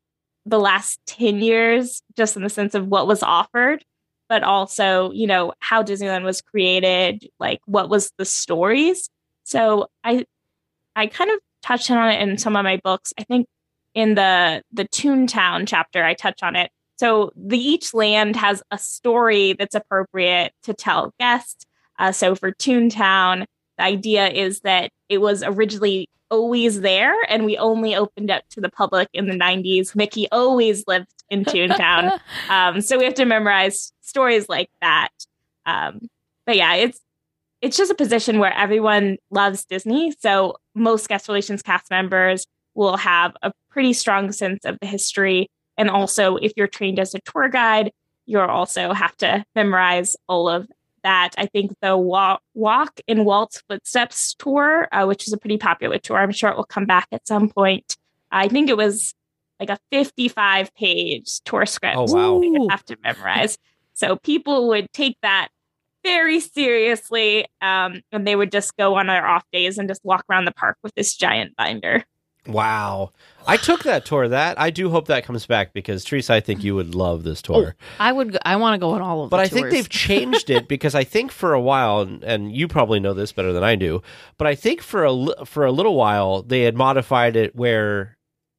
the last ten years, just in the sense of what was offered, but also, you know, how Disneyland was created, like what was the stories. So I, I kind of touched on it in some of my books. I think in the, the Toontown chapter, I touch on it. So the each land has a story that's appropriate to tell guests. Uh, so for Toontown, the idea is that it was originally always there, and we only opened up to the public in the nineties. Mickey always lived in Toontown. um, so we have to memorize stories like that. Um, but yeah, it's it's just a position where everyone loves Disney. So most guest relations cast members will have a pretty strong sense of the history. And also, if you're trained as a tour guide, you'll also have to memorize all of that. I think the Walk, Walk in Walt's Footsteps tour, uh, which is a pretty popular tour, I'm sure it will come back at some point. I think it was like a fifty-five page tour script Oh, wow. they Ooh. would have to memorize. So people would take that very seriously, um, and they would just go on their off days and just walk around the park with this giant binder. Wow. I took that tour. That I do hope that comes back because Teresa, I think you would love this tour. I would. go- I want to go on all of. But the I think tours. they've changed it because I think for a while, and, and you probably know this better than I do, but I think for a li- for a little while they had modified it where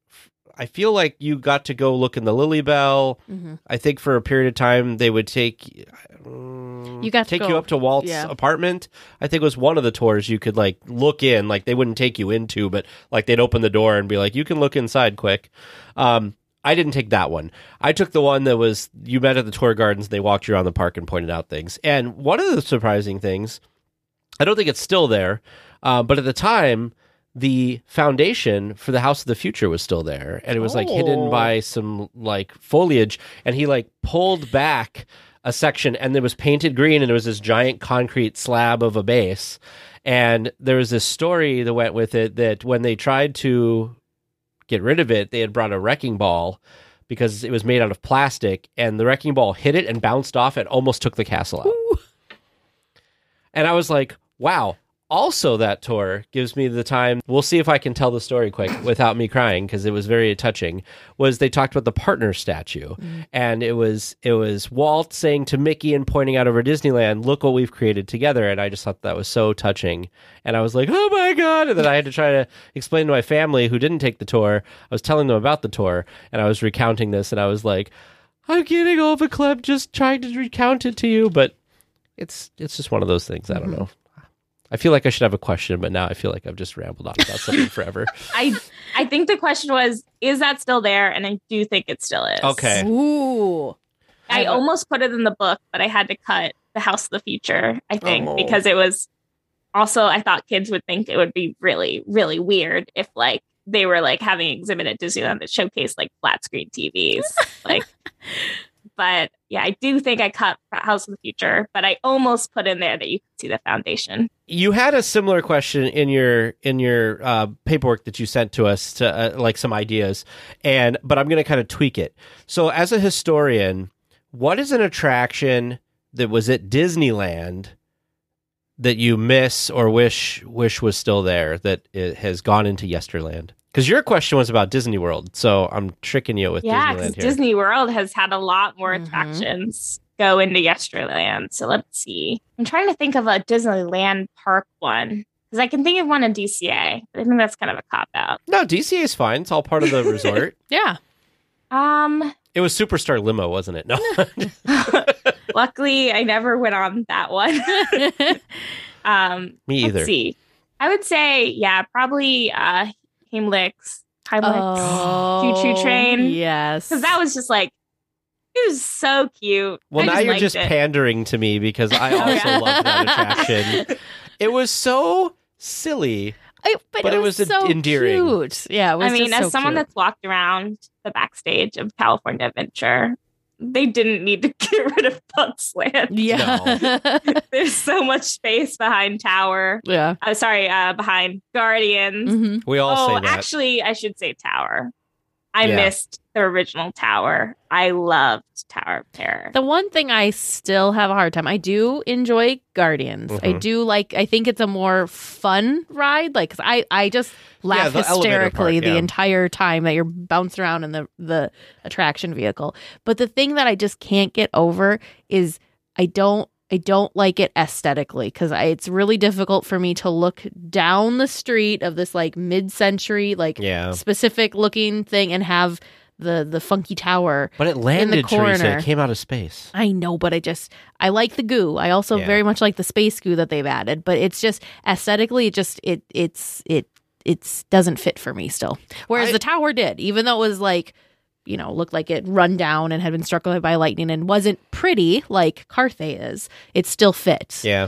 I feel like you got to go look in the Lily Bell. Mhm. I think for a period of time they would take um, You got to take go- you up to Walt's yeah. apartment. I think it was one of the tours you could like look in, like they wouldn't take you into, but like they'd open the door and be like, you can look inside quick. Um, I didn't take that one. I took the one that was you met at the tour gardens. And they walked you around the park and pointed out things. And one of the surprising things, I don't think it's still there, uh, but at the time, the foundation for the House of the Future was still there, and it was like hidden Oh. by some like foliage. And he like pulled back a section, and it was painted green, and it was this giant concrete slab of a base. And there was this story that went with it that when they tried to get rid of it, they had brought a wrecking ball, because it was made out of plastic, and the wrecking ball hit it and bounced off and almost took the castle out. Ooh. And I was like, wow. Also, that tour gives me the time. We'll see if I can tell the story quick without me crying, because it was very touching. Was they talked about the partner statue, mm. and it was it was Walt saying to Mickey and pointing out over Disneyland, "Look what we've created together." And I just thought that was so touching. And I was like, "Oh my god!" And then I had to try to explain to my family who didn't take the tour. I was telling them about the tour, and I was recounting this, and I was like, "I'm getting all the club just trying to recount it to you," but it's it's just one of those things. I don't know. I feel like I should have a question, but now I feel like I've just rambled on about something forever. I I think the question was, is that still there? And I do think it still is. Okay. Ooh. I almost put it in the book, but I had to cut The House of the Future, I think, Oh. because it was also, I thought kids would think it would be really, really weird if like they were like having an exhibit at Disneyland that showcased like flat screen T Vs. like, but yeah, I do think I cut House of the Future, but I almost put in there that you could see the foundation. You had a similar question in your in your uh, paperwork that you sent to us, to uh, like some ideas, and but I'm going to kind of tweak it. So, as a historian, what is an attraction that was at Disneyland that you miss or wish wish was still there that it has gone into Yesterland? Because your question was about Disney World, so I'm tricking you with Yeah, Disneyland because here. Disney World has had a lot more Mhm. attractions go into Yesterland. So let's see. I'm trying to think of a Disneyland park one, because I can think of one in D C A. But I think that's kind of a cop out. No, D C A is fine. It's all part of the resort. Yeah. Um, It was Superstar Limo, wasn't it? No. luckily, I never went on that one. um, Me either. Let's see. I would say, yeah, probably uh, Heimlich's Heimlich's Oh, Choo Choo Train. Yes. Because that was just like, it was so cute. Well, I now just you're liked just it. pandering to me because I also yeah. loved that attraction. It was so silly. I- but, But it it was, was so endearing. cute. Yeah, it was I mean, just as so someone cute. that's walked around the backstage of California Adventure, they didn't need to get rid of Bugs Land. Yeah. There's so much space behind Tower. yeah. Uh, sorry, uh, behind Guardians. hmm We all oh, say that. actually, I should say Tower. I Yeah. missed the original Tower. I loved Tower of Terror. The one thing I still have a hard time, I do enjoy Guardians. I Mhm. do like, I think it's a more fun ride. Like, 'cause I, I just laugh the elevator hysterically part, the yeah. entire time that you're bouncing around in the, the attraction vehicle. But the thing that I just can't get over is I don't, I don't like it aesthetically because it's really difficult for me to look down the street of this like mid-century, like Yeah. specific looking thing and have the the funky tower. But it landed, corner. Teresa. It came out of space. I know, but I just I like the goo. I also Yeah. very much like the space goo that they've added, but it's just aesthetically, it just it it's it it's doesn't fit for me still. Whereas I- the tower did, even though it was like, you know, looked like it run down and had been struck by lightning and wasn't pretty like Carthay is, it still fits. Yeah.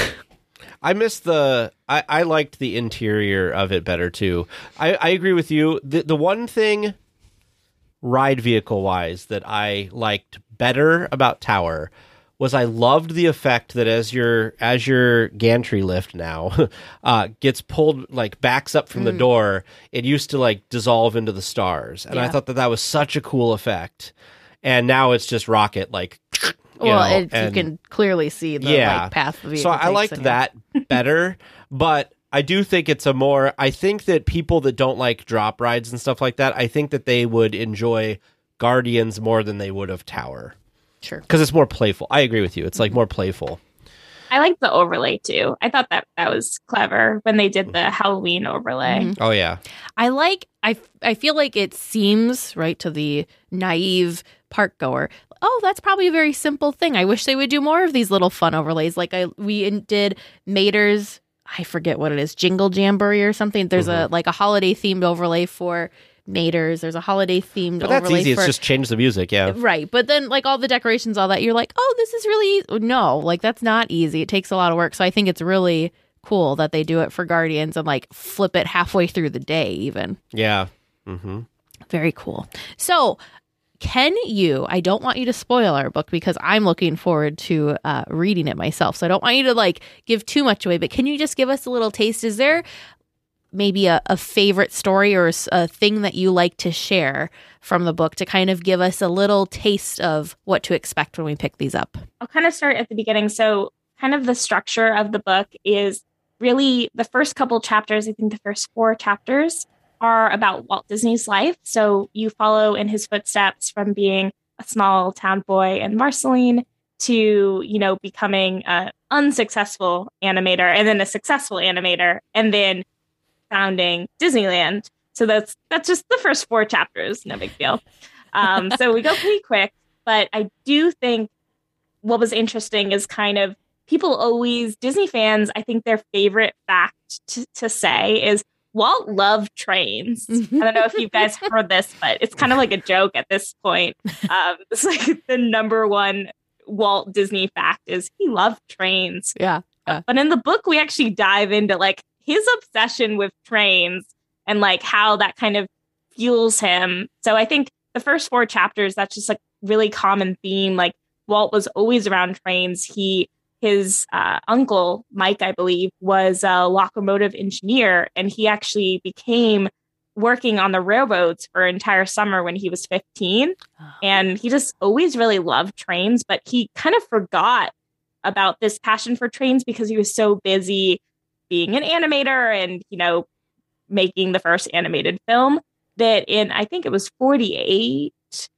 I missed the. I, I liked the interior of it better too. I, I agree with you. The the one thing, ride vehicle wise, that I liked better about Tower was I loved the effect that as your as your gantry lift now uh, gets pulled, like backs up from the door, it used to like dissolve into the stars, and I Yeah. thought that that was such a cool effect. And now it's just rocket like. You Well, know, it, you and- can clearly see the Yeah. like path. The So vehicle I takes liked in here. that better, but I do think it's a more. I think that people that don't like drop rides and stuff like that, I think that they would enjoy Guardians more than they would of Tower Sure. because it's more playful. I agree with you. It's like more playful. I liked the overlay too. I thought that that was clever when they did the Halloween overlay. Mhm. Oh yeah, I like I I feel like it seems right to the naive park goer. Oh, that's probably a very simple thing. I wish they would do more of these little fun overlays. Like I we in- did Mater's, I forget what it is, Jingle Jamboree or something. There's a like a holiday themed overlay for Mater's. There's a holiday themed but that's overlay easy. for It's just change the music. Yeah, right. But then like all the decorations, all that, you're like, oh, this is really easy. No, like that's not easy. It takes a lot of work. So I think it's really cool that they do it for Guardians and like flip it halfway through the day even. yeah. Mm-hmm. Very cool. So, can you, I don't want you to spoil our book because I'm looking forward to uh, reading it myself. So, I don't want you to like give too much away, but can you just give us a little taste? Is there maybe a, a favorite story or a, a thing that you like to share from the book to kind of give us a little taste of what to expect when we pick these up. I'll kind of start at the beginning. So kind of the structure of the book is really the first couple chapters, I think the first four chapters are about Walt Disney's life. So you follow in his footsteps from being a small town boy in Marceline to, you know, becoming an unsuccessful animator and then a successful animator and then founding Disneyland. So that's that's just the first four chapters, no big deal. Um, so we go pretty quick, but I do think what was interesting is kind of people always, Disney fans, I think their favorite fact to, to say is Walt loved trains. I don't know if you guys heard this, but it's kind of like a joke at this point. Um, it's like the number one Walt Disney fact is he loved trains. Yeah, yeah. But in the book, we actually dive into like his obsession with trains and like how that kind of fuels him. So I think the first four chapters, that's just like really common theme. Like Walt was always around trains. He His uh, uncle, Mike, I believe, was a locomotive engineer, and he actually became working on the railroads for an entire summer when he was fifteen. Oh. And he just always really loved trains, but he kind of forgot about this passion for trains because he was so busy being an animator and, you know, making the first animated film that in, I think it was forty-eight,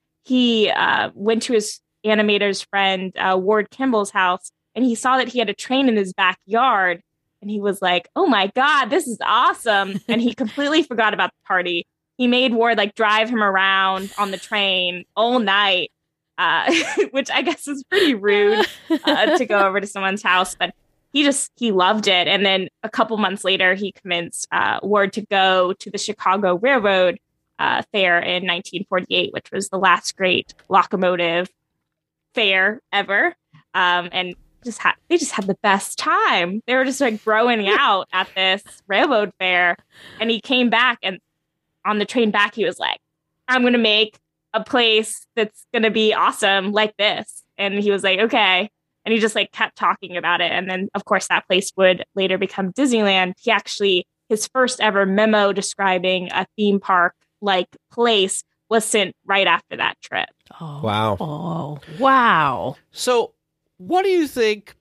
he uh, went to his animator's friend, uh, Ward Kimball's house, and he saw that he had a train in his backyard. And he was like, oh, my God, this is awesome. And he completely forgot about the party. He made Ward like drive him around on the train all night, uh, which I guess is pretty rude uh, to go over to someone's house. But he just he loved it. And then a couple months later, he convinced uh, Ward to go to the Chicago Railroad uh, Fair in nineteen forty-eight, which was the last great locomotive fair ever. Um, and just had they just had the best time. They were just like growing out at this railroad fair. And he came back, and on the train back, he was like, I'm going to make a place that's going to be awesome like this. And he was like, okay. And he just like kept talking about it. And then, of course, that place would later become Disneyland. He actually, his first ever memo describing a theme park like place was sent right after that trip. Oh, wow. Oh, wow. So what do you think?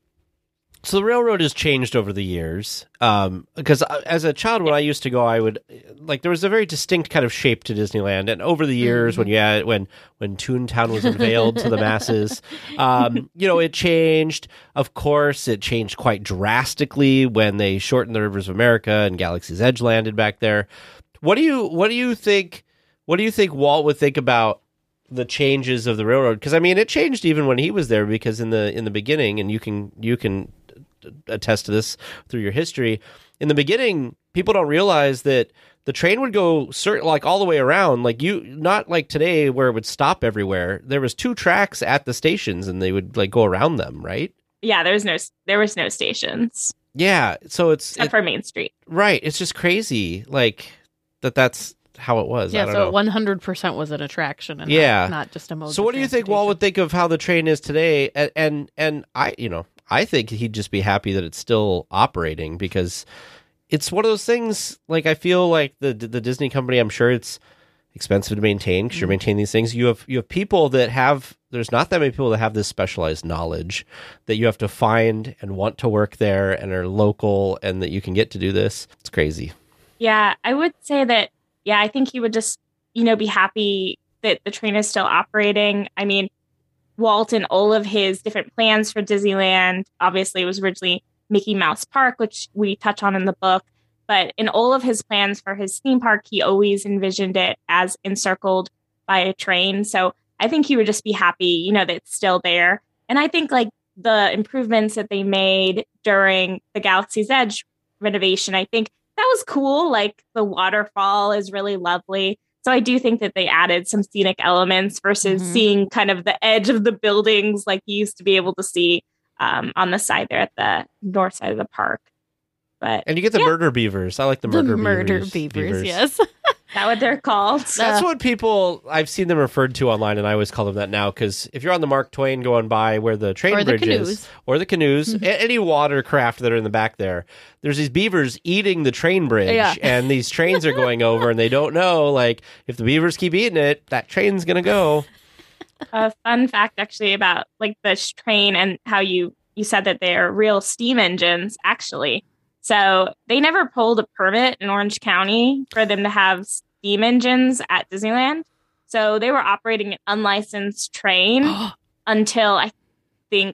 So the railroad has changed over the years. Um, because as a child, when I used to go, I would like there was a very distinct kind of shape to Disneyland. And over the years, mm-hmm. when you had, when when Toontown was unveiled to the masses, um, you know, it changed. Of course, it changed quite drastically when they shortened the Rivers of America and Galaxy's Edge landed back there. What do you what do you think? What do you think Walt would think about the changes of the railroad? Because I mean, it changed even when he was there. Because in the in the beginning, and you can you can attest to this through your history. In the beginning, people don't realize that the train would go certain like all the way around. Like you, not like today where it would stop everywhere. There was two tracks at the stations, and they would like go around them, right? Yeah, there was no there was no stations. Yeah, so it's except it, for Main Street, right? It's just crazy, like that. That's how it was. Yeah, I don't so know. one hundred percent was an attraction, and yeah, not, not just a mode. So, what do you think Walt would think of how the train is today? And and, and I, you know. I think he'd just be happy that it's still operating because it's one of those things. Like I feel like the the Disney company. I'm sure it's expensive to maintain because you're maintaining these things. You have you have people that have. There's not that many people that have this specialized knowledge that you have to find and want to work there and are local and that you can get to do this. It's crazy. Yeah, I would say that. Yeah, I think he would just you know be happy that the train is still operating. I mean. Walt and all of his different plans for Disneyland, obviously it was originally Mickey Mouse Park, which we touch on in the book. But in all of his plans for his theme park, he always envisioned it as encircled by a train. So I think he would just be happy, you know, that it's still there. And I think like the improvements that they made during the Galaxy's Edge renovation, I think that was cool. Like the waterfall is really lovely. So I do think that they added some scenic elements versus mm-hmm. seeing kind of the edge of the buildings like you used to be able to see um, on the side there at the north side of the park. But and you get the yeah. murder beavers. I like the murder the murder beavers. beavers, beavers. yes. that what they're called? That's what people, I've seen them referred to online, and I always call them that now, because if you're on the Mark Twain going by where the train Or the bridge is, canoes. or the canoes, a- any watercraft that are in the back there, there's these beavers eating the train bridge, Yeah. and these trains are going over, and they don't know, like, if the beavers keep eating it, that train's going to go. A fun fact actually about like this train and how you you said that they're real steam engines actually. So they never pulled a permit in Orange County for them to have steam engines at Disneyland. So they were operating an unlicensed train until I think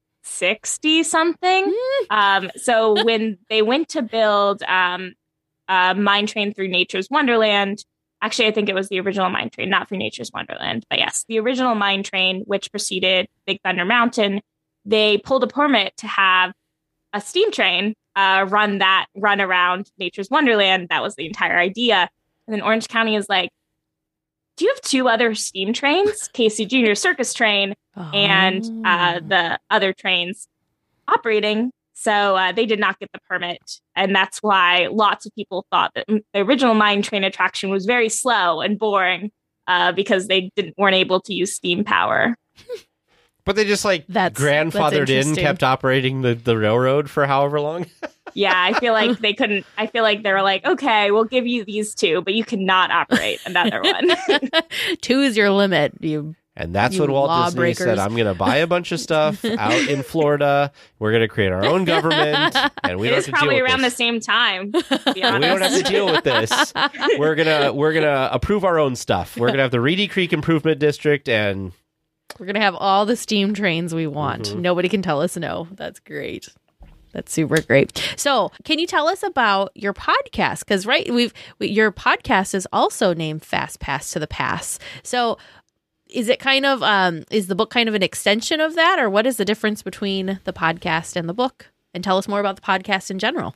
sixty something. um, so when they went to build um, a mine train through Nature's Wonderland, actually, I think it was the original mine train, not through Nature's Wonderland. But yes, the original mine train, which preceded Big Thunder Mountain, they pulled a permit to have a steam train uh, run that, run around Nature's Wonderland. That was the entire idea. And then Orange County is like, do you have two other steam trains? Casey Junior Circus Train and uh, the other trains operating. So uh, they did not get the permit. And that's why lots of people thought that the original mine train attraction was very slow and boring uh, because they didn't weren't able to use steam power. But they just, like, That's- grandfathered that's in, interesting. kept operating the, the railroad for however long. Yeah, I feel like they couldn't. I feel like they were like, okay, we'll give you these two, but you cannot operate another one. Two is your limit. You And that's You what Walt Disney lawbreakers. said. I'm going to buy a bunch of stuff out in Florida. We're going to create our own government, and we It don't was have to probably deal with around the this. same time. To be We don't have honest. to deal with this. We're gonna we're gonna approve our own stuff. We're gonna have the Reedy Creek Improvement District, and We're going to have all the steam trains we want. Mm-hmm. Nobody can tell us no. That's great. That's super great. So, can you tell us about your podcast? Because right, we've we, your podcast is also named Fast Pass to the Pass. So, is it kind of um is the book kind of an extension of that, or what is the difference between the podcast and the book? And tell us more about the podcast in general.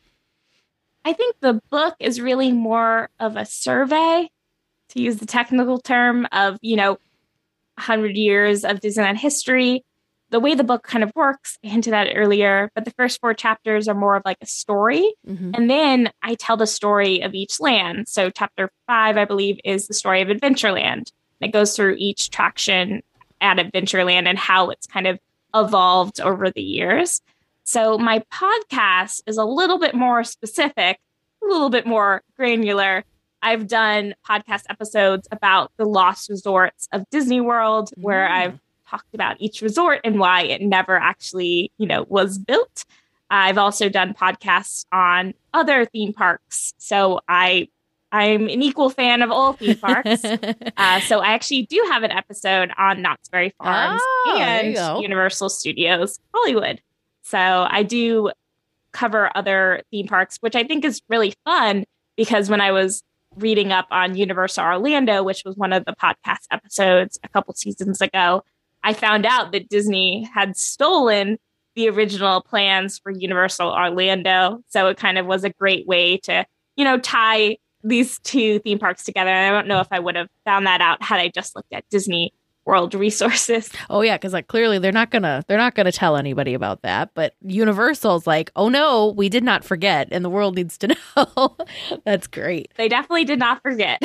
I think the book is really more of a survey, to use the technical term, of, you know, one hundred years of Disneyland history. The way the book kind of works, I hinted at it earlier, but the first four chapters are more of like a story. Mm-hmm. And then I tell the story of each land. So chapter five, I believe, is the story of Adventureland. It goes through each attraction at Adventureland and how it's kind of evolved over the years. So my podcast is a little bit more specific, a little bit more granular. I've done podcast episodes about the lost resorts of Disney World, where I've talked about each resort and why it never actually, you know, was built. I've also done podcasts on other theme parks. So I, I'm an equal fan of all theme parks. uh, so I actually do have an episode on Knott's Berry Farms Oh, there you and go. Universal Studios Hollywood. So I do cover other theme parks, which I think is really fun because when I was reading up on Universal Orlando, which was one of the podcast episodes a couple seasons ago, I found out that Disney had stolen the original plans for Universal Orlando. So it kind of was a great way to, you know, tie these two theme parks together. And I don't know if I would have found that out had I just looked at Disney World resources. Oh yeah, because like clearly they're not gonna they're not gonna tell anybody about that. But Universal's like, oh no, we did not forget, and the world needs to know. That's great. They definitely did not forget.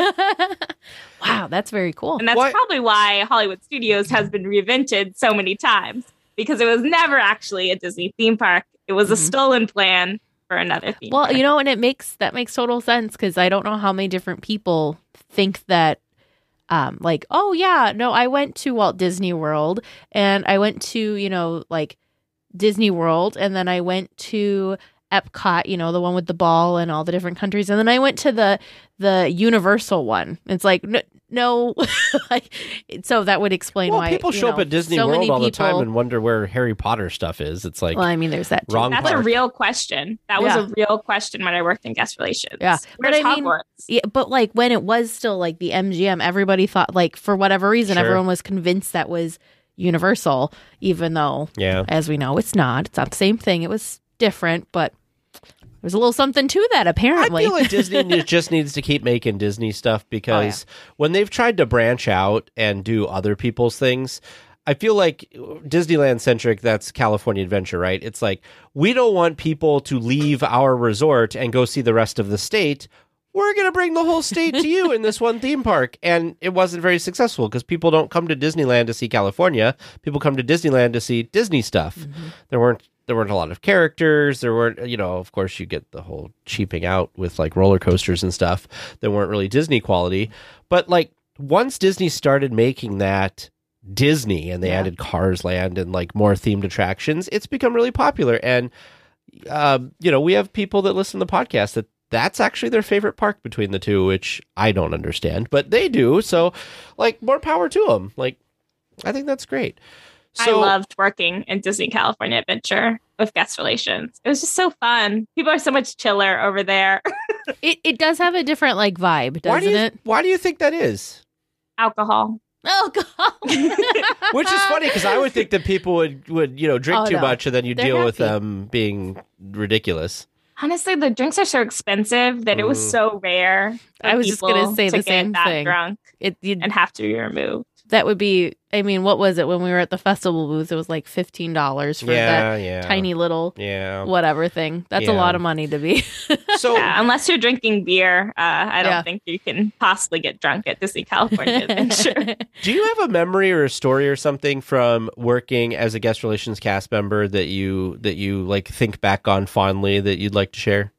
Wow, that's very cool. And that's What- probably why Hollywood Studios has been reinvented so many times, because it was never actually a Disney theme park. It was a stolen plan for another theme Well, park. you know, and it makes that makes total sense because I don't know how many different people think that, um, like, oh yeah, no, I went to Walt Disney World and I went to, you know, like Disney World, and then I went to Epcot, you know, the one with the ball and all the different countries, and then I went to the the Universal one. It's like no, no like so that would explain well, why people you show know, up at Disney so World many all the time people- and wonder where Harry Potter stuff is. It's like Well, I mean, there's that too. wrong That's a park. real question. That was Yeah. a real question when I worked in guest relations. Yeah. But Where's I mean, Hogwarts? Yeah, but like when it was still like the M G M, everybody thought like for whatever reason, Sure. everyone was convinced that was Universal, even though, Yeah. as we know, it's not. It's not the same thing. It was different, but there's a little something to that I apparently. feel like Disney ne- just needs to keep making Disney stuff because when they've tried to branch out and do other people's things, I feel like Disneyland centric, that's California Adventure, right? It's like, we don't want people to leave our resort and go see the rest of the state. we're going to bring the whole state to you in this one theme park. And it wasn't very successful because people don't come to Disneyland to see California. People come to Disneyland to see Disney stuff. Mm-hmm. There weren't there weren't a lot of characters. There weren't, you know, of course you get the whole cheaping out with like roller coasters and stuff that weren't really Disney quality. But like once Disney started making that Disney and they yeah. added Cars Land and like more themed attractions, it's become really popular. And, uh, you know, we have people that listen to the podcast that that's actually their favorite park between the two, which I don't understand, but they do. So, like, more power to them. Like, I think that's great. So, I loved working in Disney California Adventure with guest relations. It was just so fun. People are so much chiller over there. it it does have a different like vibe, doesn't why do you, it? Why do you think that is? Alcohol. Oh God! Which is funny because I would think that people would, would you know drink oh, too no. much and then you They're deal happy. with them being ridiculous. Honestly, the drinks are so expensive that mm. it was so rare. I was just going to say the same that thing. Drunk it and have to be removed. That would be. I mean, what was it when we were at the festival booth? It was like fifteen dollars for yeah, that yeah. tiny little yeah. whatever thing. That's yeah. a lot of money to be. So yeah, unless you're drinking beer, uh, I don't yeah. think you can possibly get drunk at Disney California Adventure. Do you have a memory or a story or something from working as a guest relations cast member that you that you like think back on fondly that you'd like to share?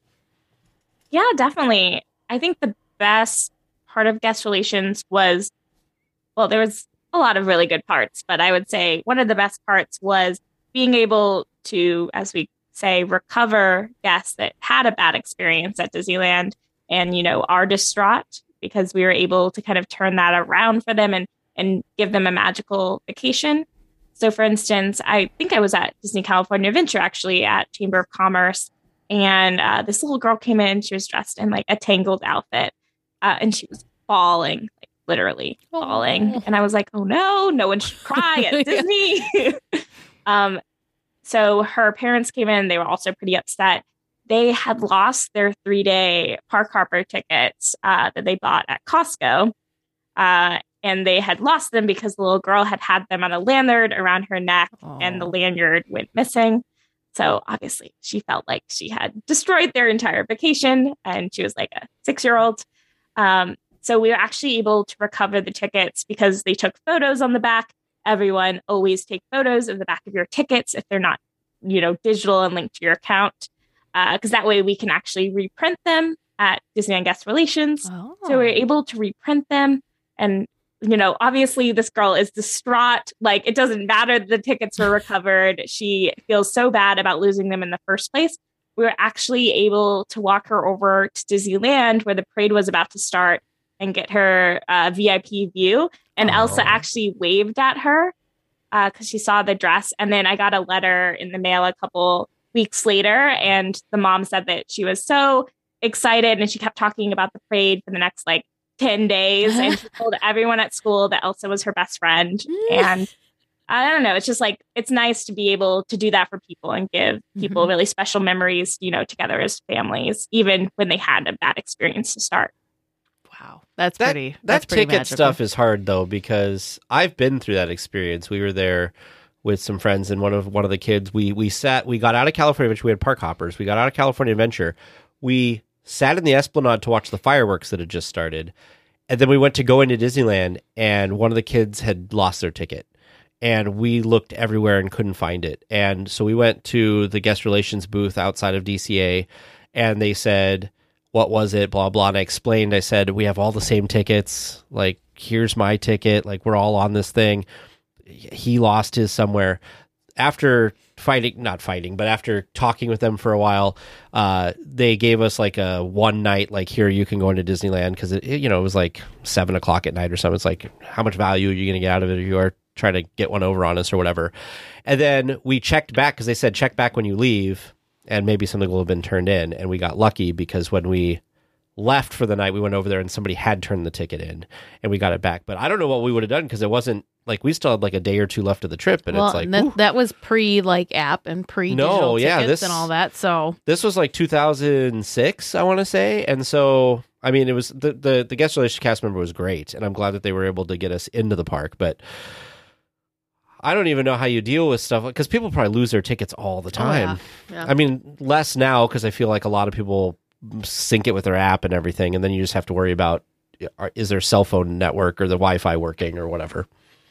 Yeah, definitely. I think the best part of guest relations was, well, there was a lot of really good parts, but I would say one of the best parts was being able to, as we say, recover guests that had a bad experience at Disneyland and, you know, are distraught, because we were able to kind of turn that around for them and, and give them a magical vacation. So, for instance, I think I was at Disney California Adventure, actually, at Chamber of Commerce. And uh, this little girl came in. She was dressed in like a Tangled outfit. Uh, and she was bawling, like literally bawling. Oh. And I was like, oh, no, no one should cry at Disney. um, so her parents came in. They were also pretty upset. They had lost their three-day park hopper tickets uh, that they bought at Costco. Uh, and they had lost them because the little girl had had them on a lanyard around her neck. Oh. And the lanyard went missing. So obviously she felt like she had destroyed their entire vacation, and she was like a six-year-old. Um, so we were actually able to recover the tickets because they took photos on the back. Everyone always take photos of the back of your tickets if they're not, you know, digital and linked to your account, because uh, that way we can actually reprint them at Disneyland Guest Relations. Oh. So we were able to reprint them. And you know, obviously this girl is distraught. Like, it doesn't matter that the tickets were recovered. She feels so bad about losing them in the first place. We were actually able to walk her over to Disneyland where the parade was about to start and get her uh, V I P view. And oh. Elsa actually waved at her because uh, she saw the dress. And then I got a letter in the mail a couple weeks later. And the mom said that she was so excited and she kept talking about the parade for the next like ten days, and she told everyone at school that Elsa was her best friend. And I don't know, it's just like, it's nice to be able to do that for people and give people mm-hmm. really special memories, you know, together as families, even when they had a bad experience to start. Wow. That's that, pretty. That that's pretty ticket magical. stuff is hard though, because I've been through that experience. We were there with some friends, and one of one of the kids, we we sat, we got out of California Adventure. We had park hoppers. We got out of California Adventure. We sat in the Esplanade to watch the fireworks that had just started. And then we went to go into Disneyland, and one of the kids had lost their ticket. And we looked everywhere and couldn't find it. And so we went to the guest relations booth outside of D C A, and they said, what was it? Blah, blah. And I explained, I said, we have all the same tickets. Like, here's my ticket. Like, we're all on this thing. He lost his somewhere. After fighting, not fighting, but after talking with them for a while, uh, they gave us like a one night, like, here, you can go into Disneyland, because it, it, you know, it was like seven o'clock at night or something. It's like, how much value are you going to get out of it if you are trying to get one over on us or whatever? And then we checked back, because they said check back when you leave, and maybe something will have been turned in. And we got lucky, because when we left for the night, we went over there and somebody had turned the ticket in, and we got it back. But I don't know what we would have done, because it wasn't like, we still had like a day or two left of the trip, and well, it's like that, that was pre like app and pre digital no, tickets yeah, this, and all that. So this was like two thousand six, I want to say, and so I mean, it was the the the guest relations cast member was great, and I'm glad that they were able to get us into the park. But I don't even know how you deal with stuff, because people probably lose their tickets all the time. Oh, yeah. Yeah. I mean, less now, because I feel like a lot of people sync it with their app and everything, and then you just have to worry about is their cell phone network or the Wi-Fi working or whatever.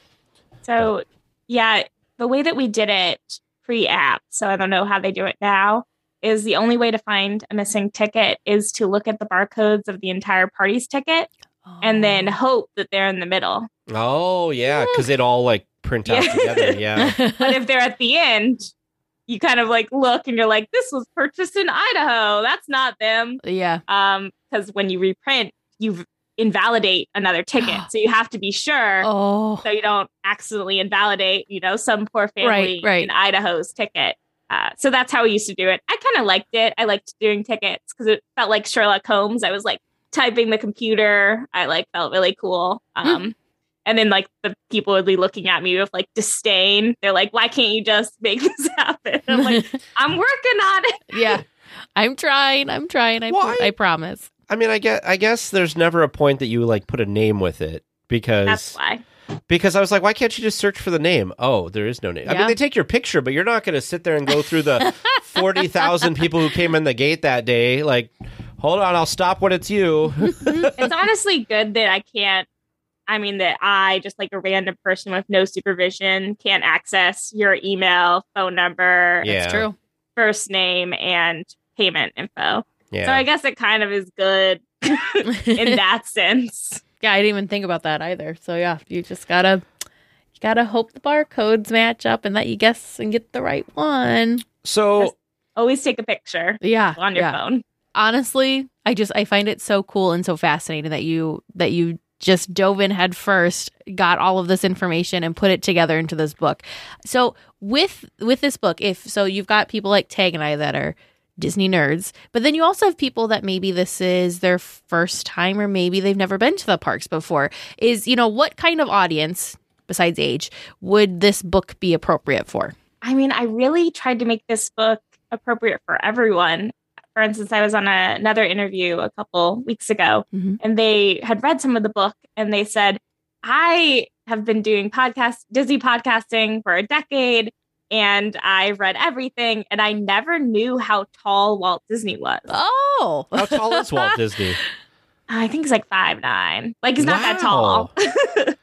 So, yeah, the way that we did it pre-app, so I don't know how they do it now, is the only way to find a missing ticket is to look at the barcodes of the entire party's ticket oh. and then hope that they're in the middle. Oh, yeah, because it all like print out Yeah. together, yeah. But if they're at the end, you kind of like look and you're like, this was purchased in Idaho. That's not them. Yeah. Um, because when you reprint, you invalidate another ticket. So you have to be sure Oh. so you don't accidentally invalidate, you know, some poor family Right, right. in Idaho's ticket. Uh, so that's how we used to do it. I kind of liked it. I liked doing tickets because it felt like Sherlock Holmes. I was like typing the computer. I like felt really cool. Um, and then like the people would be looking at me with like disdain. They're like, why can't you just make this happen? I'm like, I'm working on it. Yeah. I'm trying. I'm trying. I, Why? I promise. I mean, I guess, I guess there's never a point that you like put a name with it because That's why. because I was like, why can't you just search for the name? Oh, there is no name. I Yeah. mean, they take your picture, but you're not going to sit there and go through the forty thousand people who came in the gate that day. Like, hold on, I'll stop when it's you. It's honestly good that I can't, I mean, that I, just like a random person with no supervision, can't access your email, phone number, Yeah. It's true. first name, and payment info. Yeah. So I guess it kind of is good in that sense. Yeah, I didn't even think about that either. So yeah, you just gotta you gotta hope the barcodes match up and that you guess and get the right one. so Always take a picture Yeah, on your yeah. phone. Honestly, I just I find it so cool and so fascinating that you that you just dove in head first, got all of this information and put it together into this book. So with with this book, if so you've got people like Tag and I that are Disney nerds, but then you also have people that maybe this is their first time or maybe they've never been to the parks before. Is, you know, what kind of audience, besides age, would this book be appropriate for? I mean, I really tried to make this book appropriate for everyone. For instance, I was on a, another interview a couple weeks ago, Mhm. and they had read some of the book, and they said, I have been doing podcast Disney podcasting for a decade, and I've read everything, and I never knew how tall Walt Disney was. Oh, how tall is Walt Disney? I think he's like five nine. Like he's not that Wow. tall.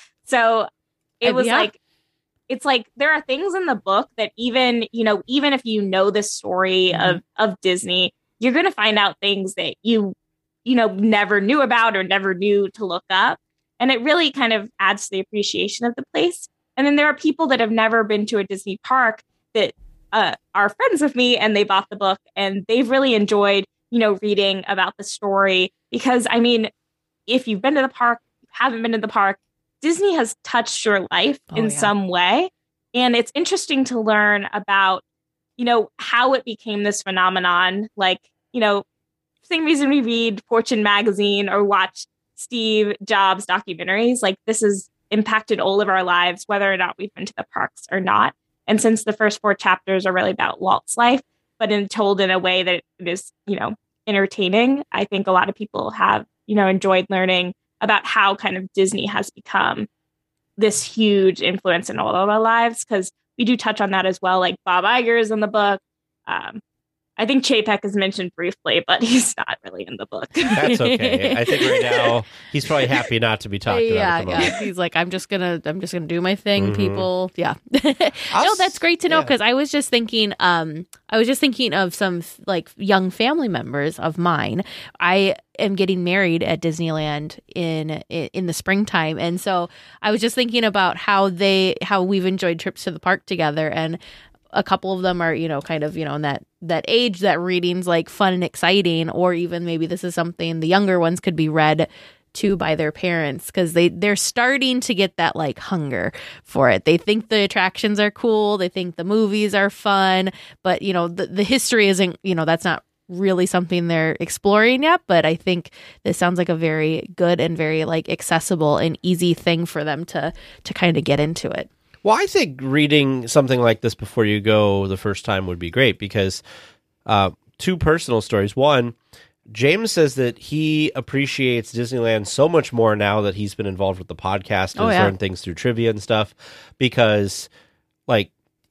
So it Uh, was yeah. like, it's like there are things in the book that even, you know, even if you know the story Mhm. of, of Disney, you're going to find out things that you, you know, never knew about or never knew to look up. And it really kind of adds to the appreciation of the place. And then there are people that have never been to a Disney park that uh, are friends with me, and they bought the book and they've really enjoyed, you know, reading about the story. Because I mean, if you've been to the park, haven't been to the park, Disney has touched your life Oh, in yeah. some way. And it's interesting to learn about, you know, how it became this phenomenon. Like, you know, same reason we read Fortune magazine or watch Steve Jobs documentaries. Like, this has impacted all of our lives, whether or not we've been to the parks or not. And since the first four chapters are really about Walt's life, but in told in a way that it is, you know, entertaining, I think a lot of people have, you know, enjoyed learning about how kind of Disney has become this huge influence in all of our lives. Because we do touch on that as well. Like Bob Iger is in the book. Um, I think Chapek is mentioned briefly, but he's not really in the book. That's okay. I think right now he's probably happy not to be talked about. yeah, at the moment. yeah. He's like, I'm just gonna, I'm just gonna do my thing, Mhm. people. Yeah. I'll No, that's great to know yeah. because I was just thinking, um, I was just thinking of some f- like young family members of mine. I am getting married at Disneyland in in in the springtime, and so I was just thinking about how they, how we've enjoyed trips to the park together, and a couple of them are, you know, kind of, you know, in that that age that reading's like fun and exciting, or even maybe this is something the younger ones could be read to by their parents because they they're starting to get that like hunger for it. They think the attractions are cool, they think the movies are fun, but you know the the history isn't, you know, that's not really something they're exploring yet. But I think this sounds like a very good and very like accessible and easy thing for them to to kind of get into it. Well, I think reading something like this before you go the first time would be great because uh, two personal stories. One, James says that he appreciates Disneyland so much more now that he's been involved with the podcast and Oh, has yeah. learned things through trivia and stuff because, like,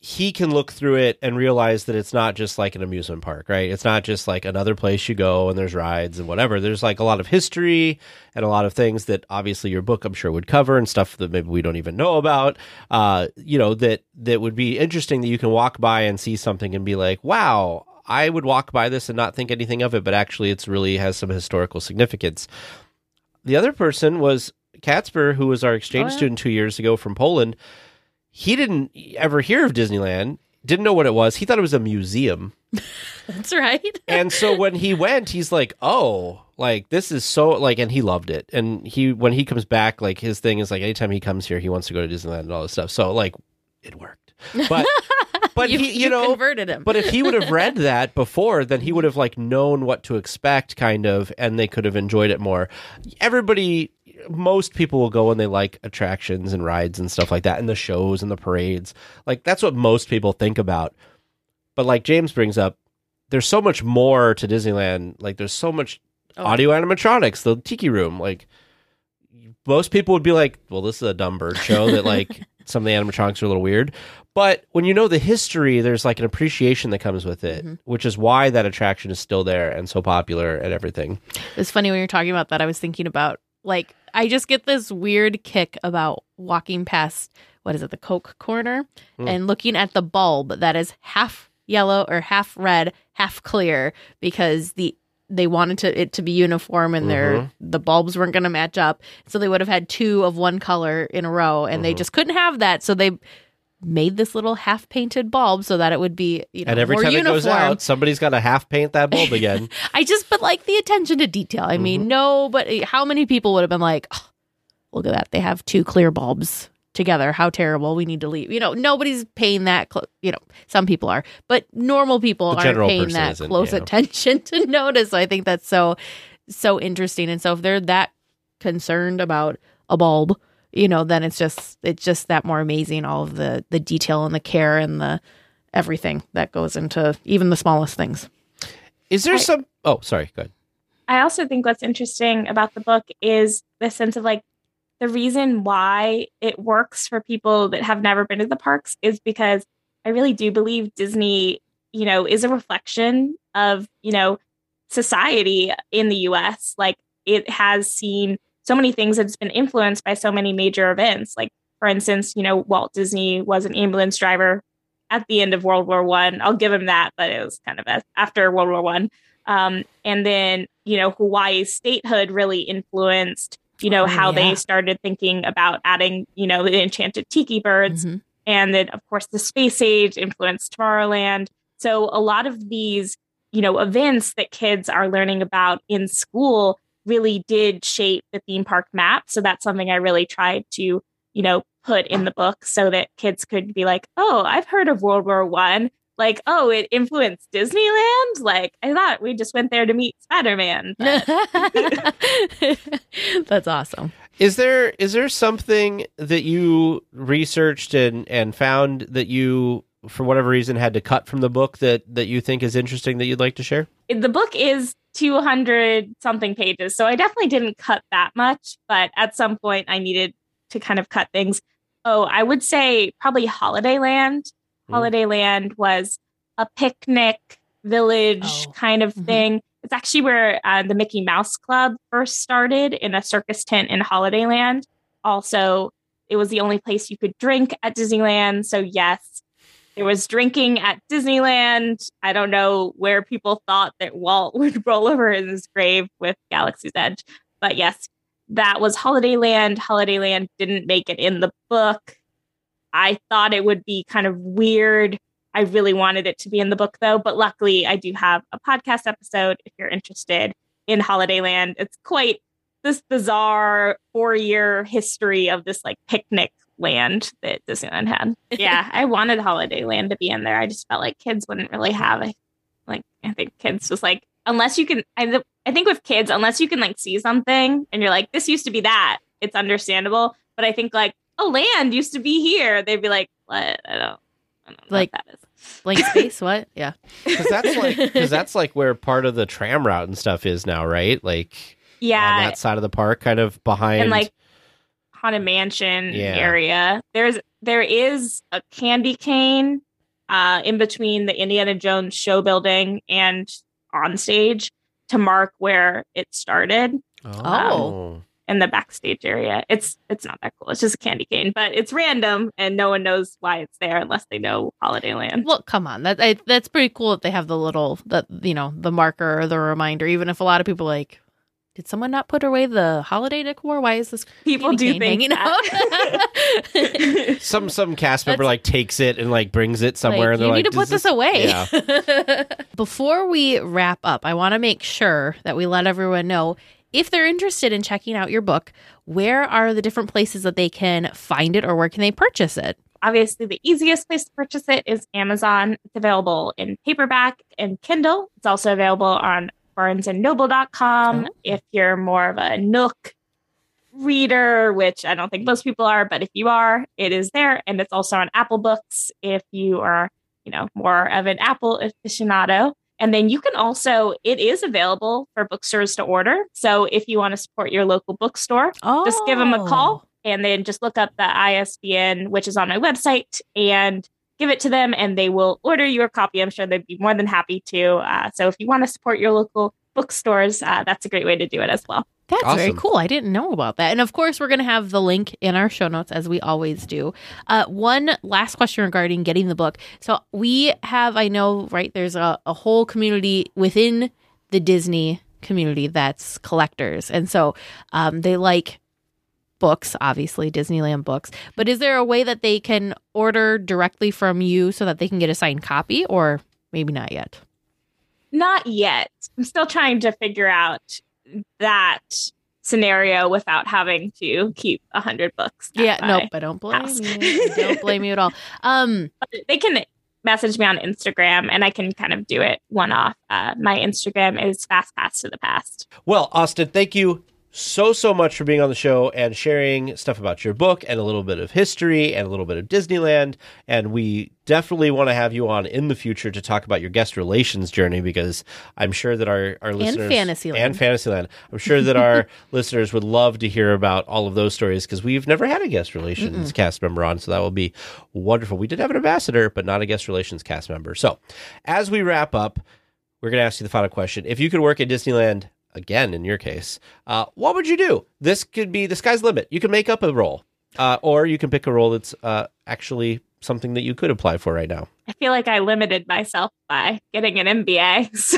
he can look through it and realize that it's not just like an amusement park, right? It's not just like another place you go and there's rides and whatever. There's like a lot of history and a lot of things that obviously your book, I'm sure, would cover, and stuff that maybe we don't even know about, uh, you know, that, that would be interesting, that you can walk by and see something and be like, wow, I would walk by this and not think anything of it, but actually it's really has some historical significance. The other person was Kacper, who was our exchange Oh, yeah. student two years ago from Poland. He didn't ever hear of Disneyland, didn't know what it was. He thought it was a museum. That's right. And so when he went, he's like, oh, like, this is so, like, and he loved it. And he, when he comes back, like, his thing is, like, anytime he comes here, he wants to go to Disneyland and all this stuff. So, like, it worked. But, but you, he, you, you know, converted him. but if he would have read that before, then he would have, like, known what to expect, kind of, and they could have enjoyed it more. Everybody, most people will go when they like attractions and rides and stuff like that, and the shows and the parades. Like, that's what most people think about. But like James brings up, there's so much more to Disneyland. Like, there's so much Oh. audio animatronics, the Tiki Room. Like, most people would be like, well, this is a dumb bird show that, like, some of the animatronics are a little weird. But when you know the history, there's like an appreciation that comes with it, Mm-hmm. which is why that attraction is still there and so popular and everything. It's funny when you're talking about that. I was thinking about, like, I just get this weird kick about walking past, what is it, the Coke corner, Mm. and looking at the bulb that is half yellow or half red, half clear, because the they wanted to, it to be uniform, and their Mhm. the bulbs weren't going to match up, so they would have had two of one color in a row, and they Mhm. just couldn't have that, so they made this little half painted bulb so that it would be, you know, And every more time uniform. it goes out, somebody's got to half paint that bulb again. I just, but like the attention to detail. I Mm-hmm. mean, no, but how many people would have been like, oh, look at that. They have two clear bulbs together. How terrible. We need to leave. You know, nobody's paying that, clo- you know, some people are, but normal people The aren't general paying person that isn't, close yeah. attention to notice. So I think that's so, so interesting. And so if they're that concerned about a bulb, you know, then it's just, it's just that more amazing, all of the, the detail and the care and the everything that goes into even the smallest things. Is there I- some... Oh, sorry. Go ahead. I also think what's interesting about the book is the sense of like the reason why it works for people that have never been to the parks is because I really do believe Disney, you know, is a reflection of, you know, society in the U S. Like, it has seen so many things, and it's been influenced by so many major events. Like, for instance, you know, Walt Disney was an ambulance driver at the end of World War One. I'll give him that, but it was kind of a, after World War One. Um, and then, you know, Hawaii's statehood really influenced, you know, Oh, how yeah. they started thinking about adding, you know, the enchanted tiki birds. Mhm. And then, of course, the space age influenced Tomorrowland. So a lot of these, you know, events that kids are learning about in school really did shape the theme park map. So that's something I really tried to, you know, put in the book so that kids could be like, oh, I've heard of World War One. Like, oh, it influenced Disneyland. Like, I thought we just went there to meet Spider-Man. but- That's awesome. Is there is there something that you researched and, and found that you, for whatever reason, had to cut from the book that, that you think is interesting that you'd like to share? The book is two hundred something pages, so I definitely didn't cut that much, but at some point I needed to kind of cut things. Oh, I would say probably Holidayland. Mm. Holidayland was a picnic village Oh. kind of Mhm. thing. It's actually where uh, the Mickey Mouse Club first started, in a circus tent in Holidayland. Also, it was the only place you could drink at Disneyland. So yes, there was drinking at Disneyland. I don't know where people thought that Walt would roll over in his grave with Galaxy's Edge. But yes, that was Holidayland. Holidayland didn't make it in the book. I thought it would be kind of weird. I really wanted it to be in the book, though. But luckily, I do have a podcast episode if you're interested in Holidayland. It's quite this bizarre four-year history of this like picnic land that Disneyland had. Yeah, I wanted Holidayland to be in there. I just felt like kids wouldn't really have it. Like, I think kids just like, unless you can, I, th- I think with kids, unless you can like see something and you're like, this used to be that, it's understandable. But I think like, oh, land used to be here. They'd be like, what? I don't, I don't know Like- what that is. Blank space. What? Yeah. Because that's like because that's like where part of the tram route and stuff is now, right? Like on Yeah, that side of the park, kind of behind. and like Haunted Mansion Yeah. area. There's there is a candy cane uh, in between the Indiana Jones show building and on stage to mark where it started. Oh. In the backstage area. It's it's not that cool. It's just a candy cane, but it's random and no one knows why it's there unless they know Holiday Land. Well, come on. That I, that's pretty cool that they have the little, that you know, the marker or the reminder, even if a lot of people are like, did someone not put away the holiday decor? Why is this People do cane think hanging out? some some cast member That's- like takes it and like brings it somewhere, Like, and they're you like, need to put "Does this away. Yeah. Before we wrap up, I want to make sure that we let everyone know, if they're interested in checking out your book, where are the different places that they can find it, or where can they purchase it? Obviously, the easiest place to purchase it is Amazon. It's available in paperback and Kindle. It's also available on barnes and noble dot com. Oh. If you're more of a Nook reader, which I don't think most people are, but if you are, it is there. And it's also on Apple Books if you are, you know, more of an Apple aficionado. And then you can also, it is available for bookstores to order. So if you want to support your local bookstore, Oh, just give them a call and then just look up the I S B N, which is on my website, and give it to them and they will order you a copy. I'm sure they'd be more than happy to. Uh, so if you want to support your local bookstores, uh, that's a great way to do it as well. That's very Awesome. cool. I didn't know about that. And of course, we're going to have the link in our show notes, as we always do. Uh, one last question regarding getting the book. So we have, I know, right, there's a, a whole community within the Disney community that's collectors. And so um, they like books, obviously, Disneyland books. But is there a way that they can order directly from you so that they can get a signed copy, or maybe not yet? Not yet. I'm still trying to figure out that scenario without having to keep a hundred books. at Yeah, my nope, I don't blame house. you. I don't blame you at all. Um, They can message me on Instagram and I can kind of do it one off. Uh, my Instagram is Fast Pass to the Past. Well, Austin, thank you so, so much for being on the show and sharing stuff about your book and a little bit of history and a little bit of Disneyland. And we definitely want to have you on in the future to talk about your guest relations journey, because I'm sure that our, our listeners... Fantasyland. And Fantasyland. I'm sure that our listeners would love to hear about all of those stories, because we've never had a guest relations Mm-mm. cast member on, so that will be wonderful. We did have an ambassador, but not a guest relations cast member. So, as we wrap up, we're going to ask you the final question. If you could work at Disneyland... again, in your case, uh, what would you do? This could be the sky's the limit. You can make up a role, uh, or you can pick a role that's uh, actually something that you could apply for right now. I feel like I limited myself by getting an M B A. So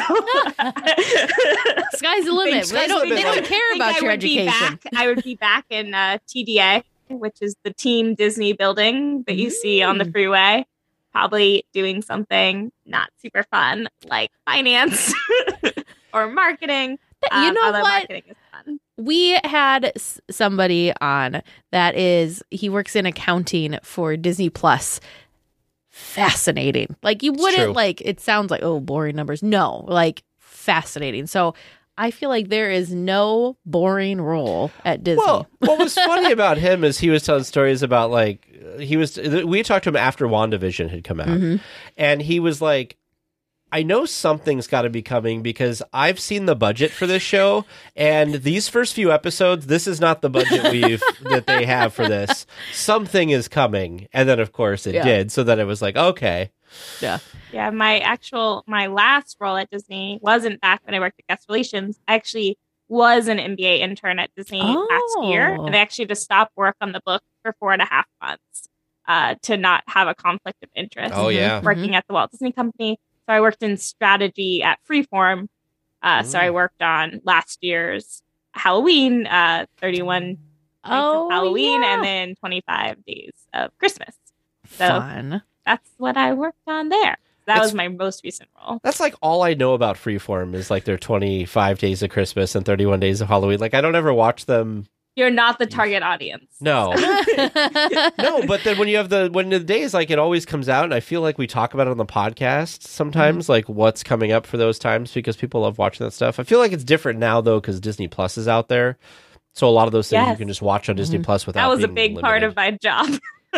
sky's the limit. They don't, they don't care think about I your would be education. back- I would be back in uh, T D A, which is the Team Disney building that you see on the freeway. Probably doing something not super fun, like finance or marketing. You Um, know although what? Marketing is fun. We had s- somebody on that is, he works in accounting for Disney Plus. Fascinating. Like, you wouldn't true. like, it sounds like, oh, boring numbers. No, like, fascinating. So I feel like there is no boring role at Disney. Well, what was funny about him is he was telling stories about, like, he was, we talked to him after WandaVision had come out, Mhm. and he was like, I know something's got to be coming because I've seen the budget for this show, and these first few episodes, this is not the budget we've that they have for this. Something is coming, and then of course it Yeah. did. So then it was like, okay, Yeah. Yeah, my actual my last role at Disney wasn't back when I worked at guest relations. I actually was an M B A intern at Disney last year, Oh. and I actually just stopped work on the book for four and a half months uh, to not have a conflict of interest. Oh, yeah. working at the Walt Disney Company. So I worked in strategy at Freeform. Uh, so I worked on last year's Halloween, uh, thirty-one nights Oh, of Halloween, yeah. and then twenty-five days of Christmas. So Fun. that's what I worked on there. That It's- was my most recent role. that's like all I know about Freeform is like their twenty-five days of Christmas and thirty-one days of Halloween. Like I don't ever watch them. You're not the target audience. No. No, but then when you have the when the days, like it always comes out, and I feel like we talk about it on the podcast sometimes, like what's coming up for those times, because people love watching that stuff. I feel like it's different now though, because Disney Plus is out there, so a lot of those things you Yes. can just watch on Disney Plus without. That was a being big part limited. of my job.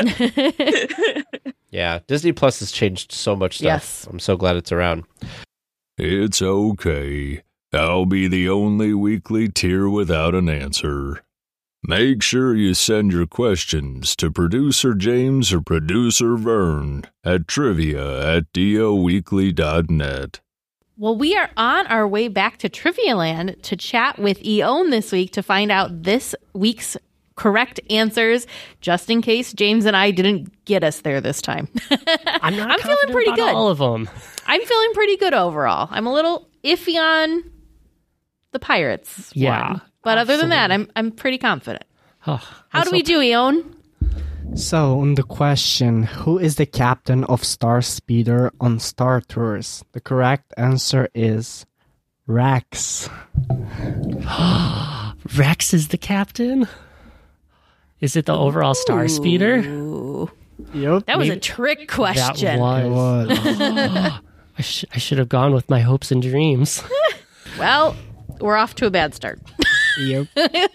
Yeah, Disney Plus has changed so much stuff. Yes. I'm so glad it's around. It's okay. I'll be the only weekly tier without an answer. Make sure you send your questions to Producer James or Producer Vern at trivia at d l weekly dot net. Well, we are on our way back to Trivia Land to chat with Eon this week to find out this week's correct answers, just in case James and I didn't get us there this time. I'm not I'm feeling confident pretty about good. all of them. I'm feeling pretty good overall. I'm a little iffy on the Pirates Yeah, one. But other than that, absolutely. I'm I'm pretty confident. Oh, How do we do, Eon? So, on the question, who is the captain of Star Speeder on Star Tours? The correct answer is Rex. Rex is the captain? Is it the overall Star Speeder? Ooh. Yep. That was a Maybe- trick question. That It was. was. I, sh- I should have gone with my hopes and dreams. Well, we're off to a bad start. Yep.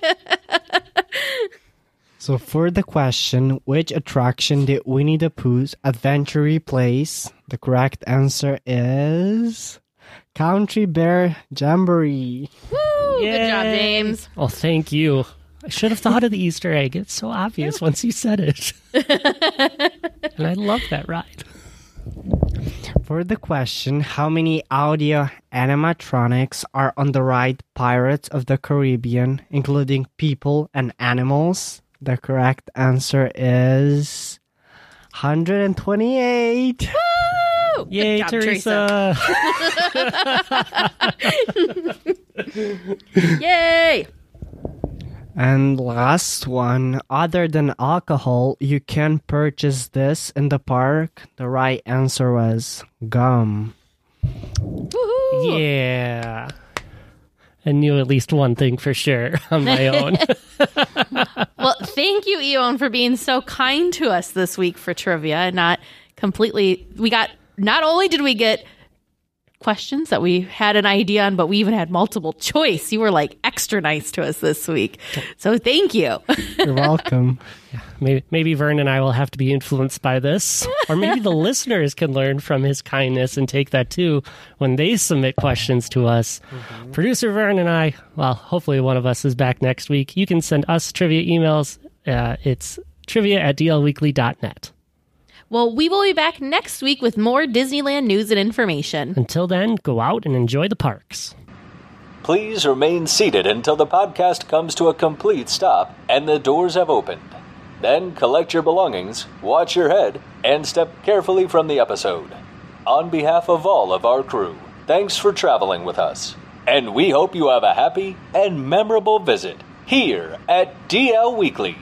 So for the question, which attraction did Winnie the Pooh's adventure replace? The correct answer is Country Bear Jamboree. Woo! Good job, Yay. James. Oh, thank you. I should have thought of the Easter egg. It's so obvious once you said it. And I love that ride. For the question, how many audio animatronics are on the ride Pirates of the Caribbean, including people and animals? The correct answer is one hundred twenty-eight. Woo! Yay, Good job, Teresa. Yay! And last one, other than alcohol, you can purchase this in the park. The right answer was gum. Woohoo! Yeah. I knew at least one thing for sure on my own. Well, thank you, Eon, for being so kind to us this week for trivia and not completely. We got, not only did we get questions that we had an idea on, but we even had multiple choice. You were like extra nice to us this week. So thank you. You're welcome. Maybe, maybe Vern and I will have to be influenced by this. Or maybe the listeners can learn from his kindness and take that too when they submit questions to us. Mm-hmm. Producer Vern and I, well, hopefully one of us is back next week. You can send us trivia emails. Uh, it's trivia at d l weekly dot net. Well, we will be back next week with more Disneyland news and information. Until then, go out and enjoy the parks. Please remain seated until the podcast comes to a complete stop and the doors have opened. Then collect your belongings, watch your head, and step carefully from the episode. On behalf of all of our crew, thanks for traveling with us. And we hope you have a happy and memorable visit here at D L Weekly.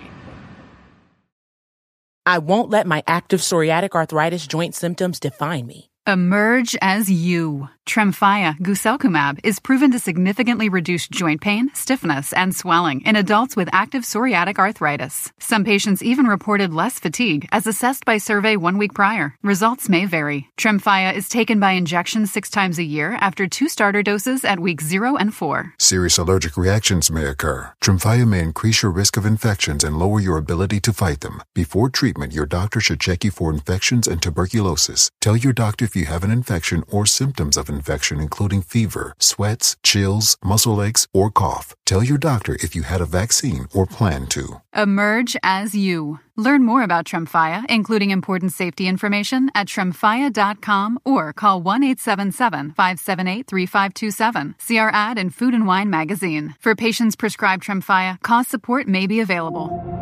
I won't let my active psoriatic arthritis joint symptoms define me. Emerge as you. Tremfya, guselkumab, is proven to significantly reduce joint pain, stiffness, and swelling in adults with active psoriatic arthritis. Some patients even reported less fatigue, as assessed by survey one week prior. Results may vary. Tremfya is taken by injection six times a year after two starter doses at weeks zero and four. Serious allergic reactions may occur. Tremfya may increase your risk of infections and lower your ability to fight them. Before treatment, your doctor should check you for infections and tuberculosis. Tell your doctor if you have an infection or symptoms of infection, including fever, sweats, chills, muscle aches, or cough. Tell your doctor if you had a vaccine or plan to. Emerge as you. Learn more about Tremfya, including important safety information, at tremfya dot com or call one eight seven seven, five seven eight, three five two seven. See our ad in Food and Wine magazine. For patients prescribed Tremfya, cost support may be available.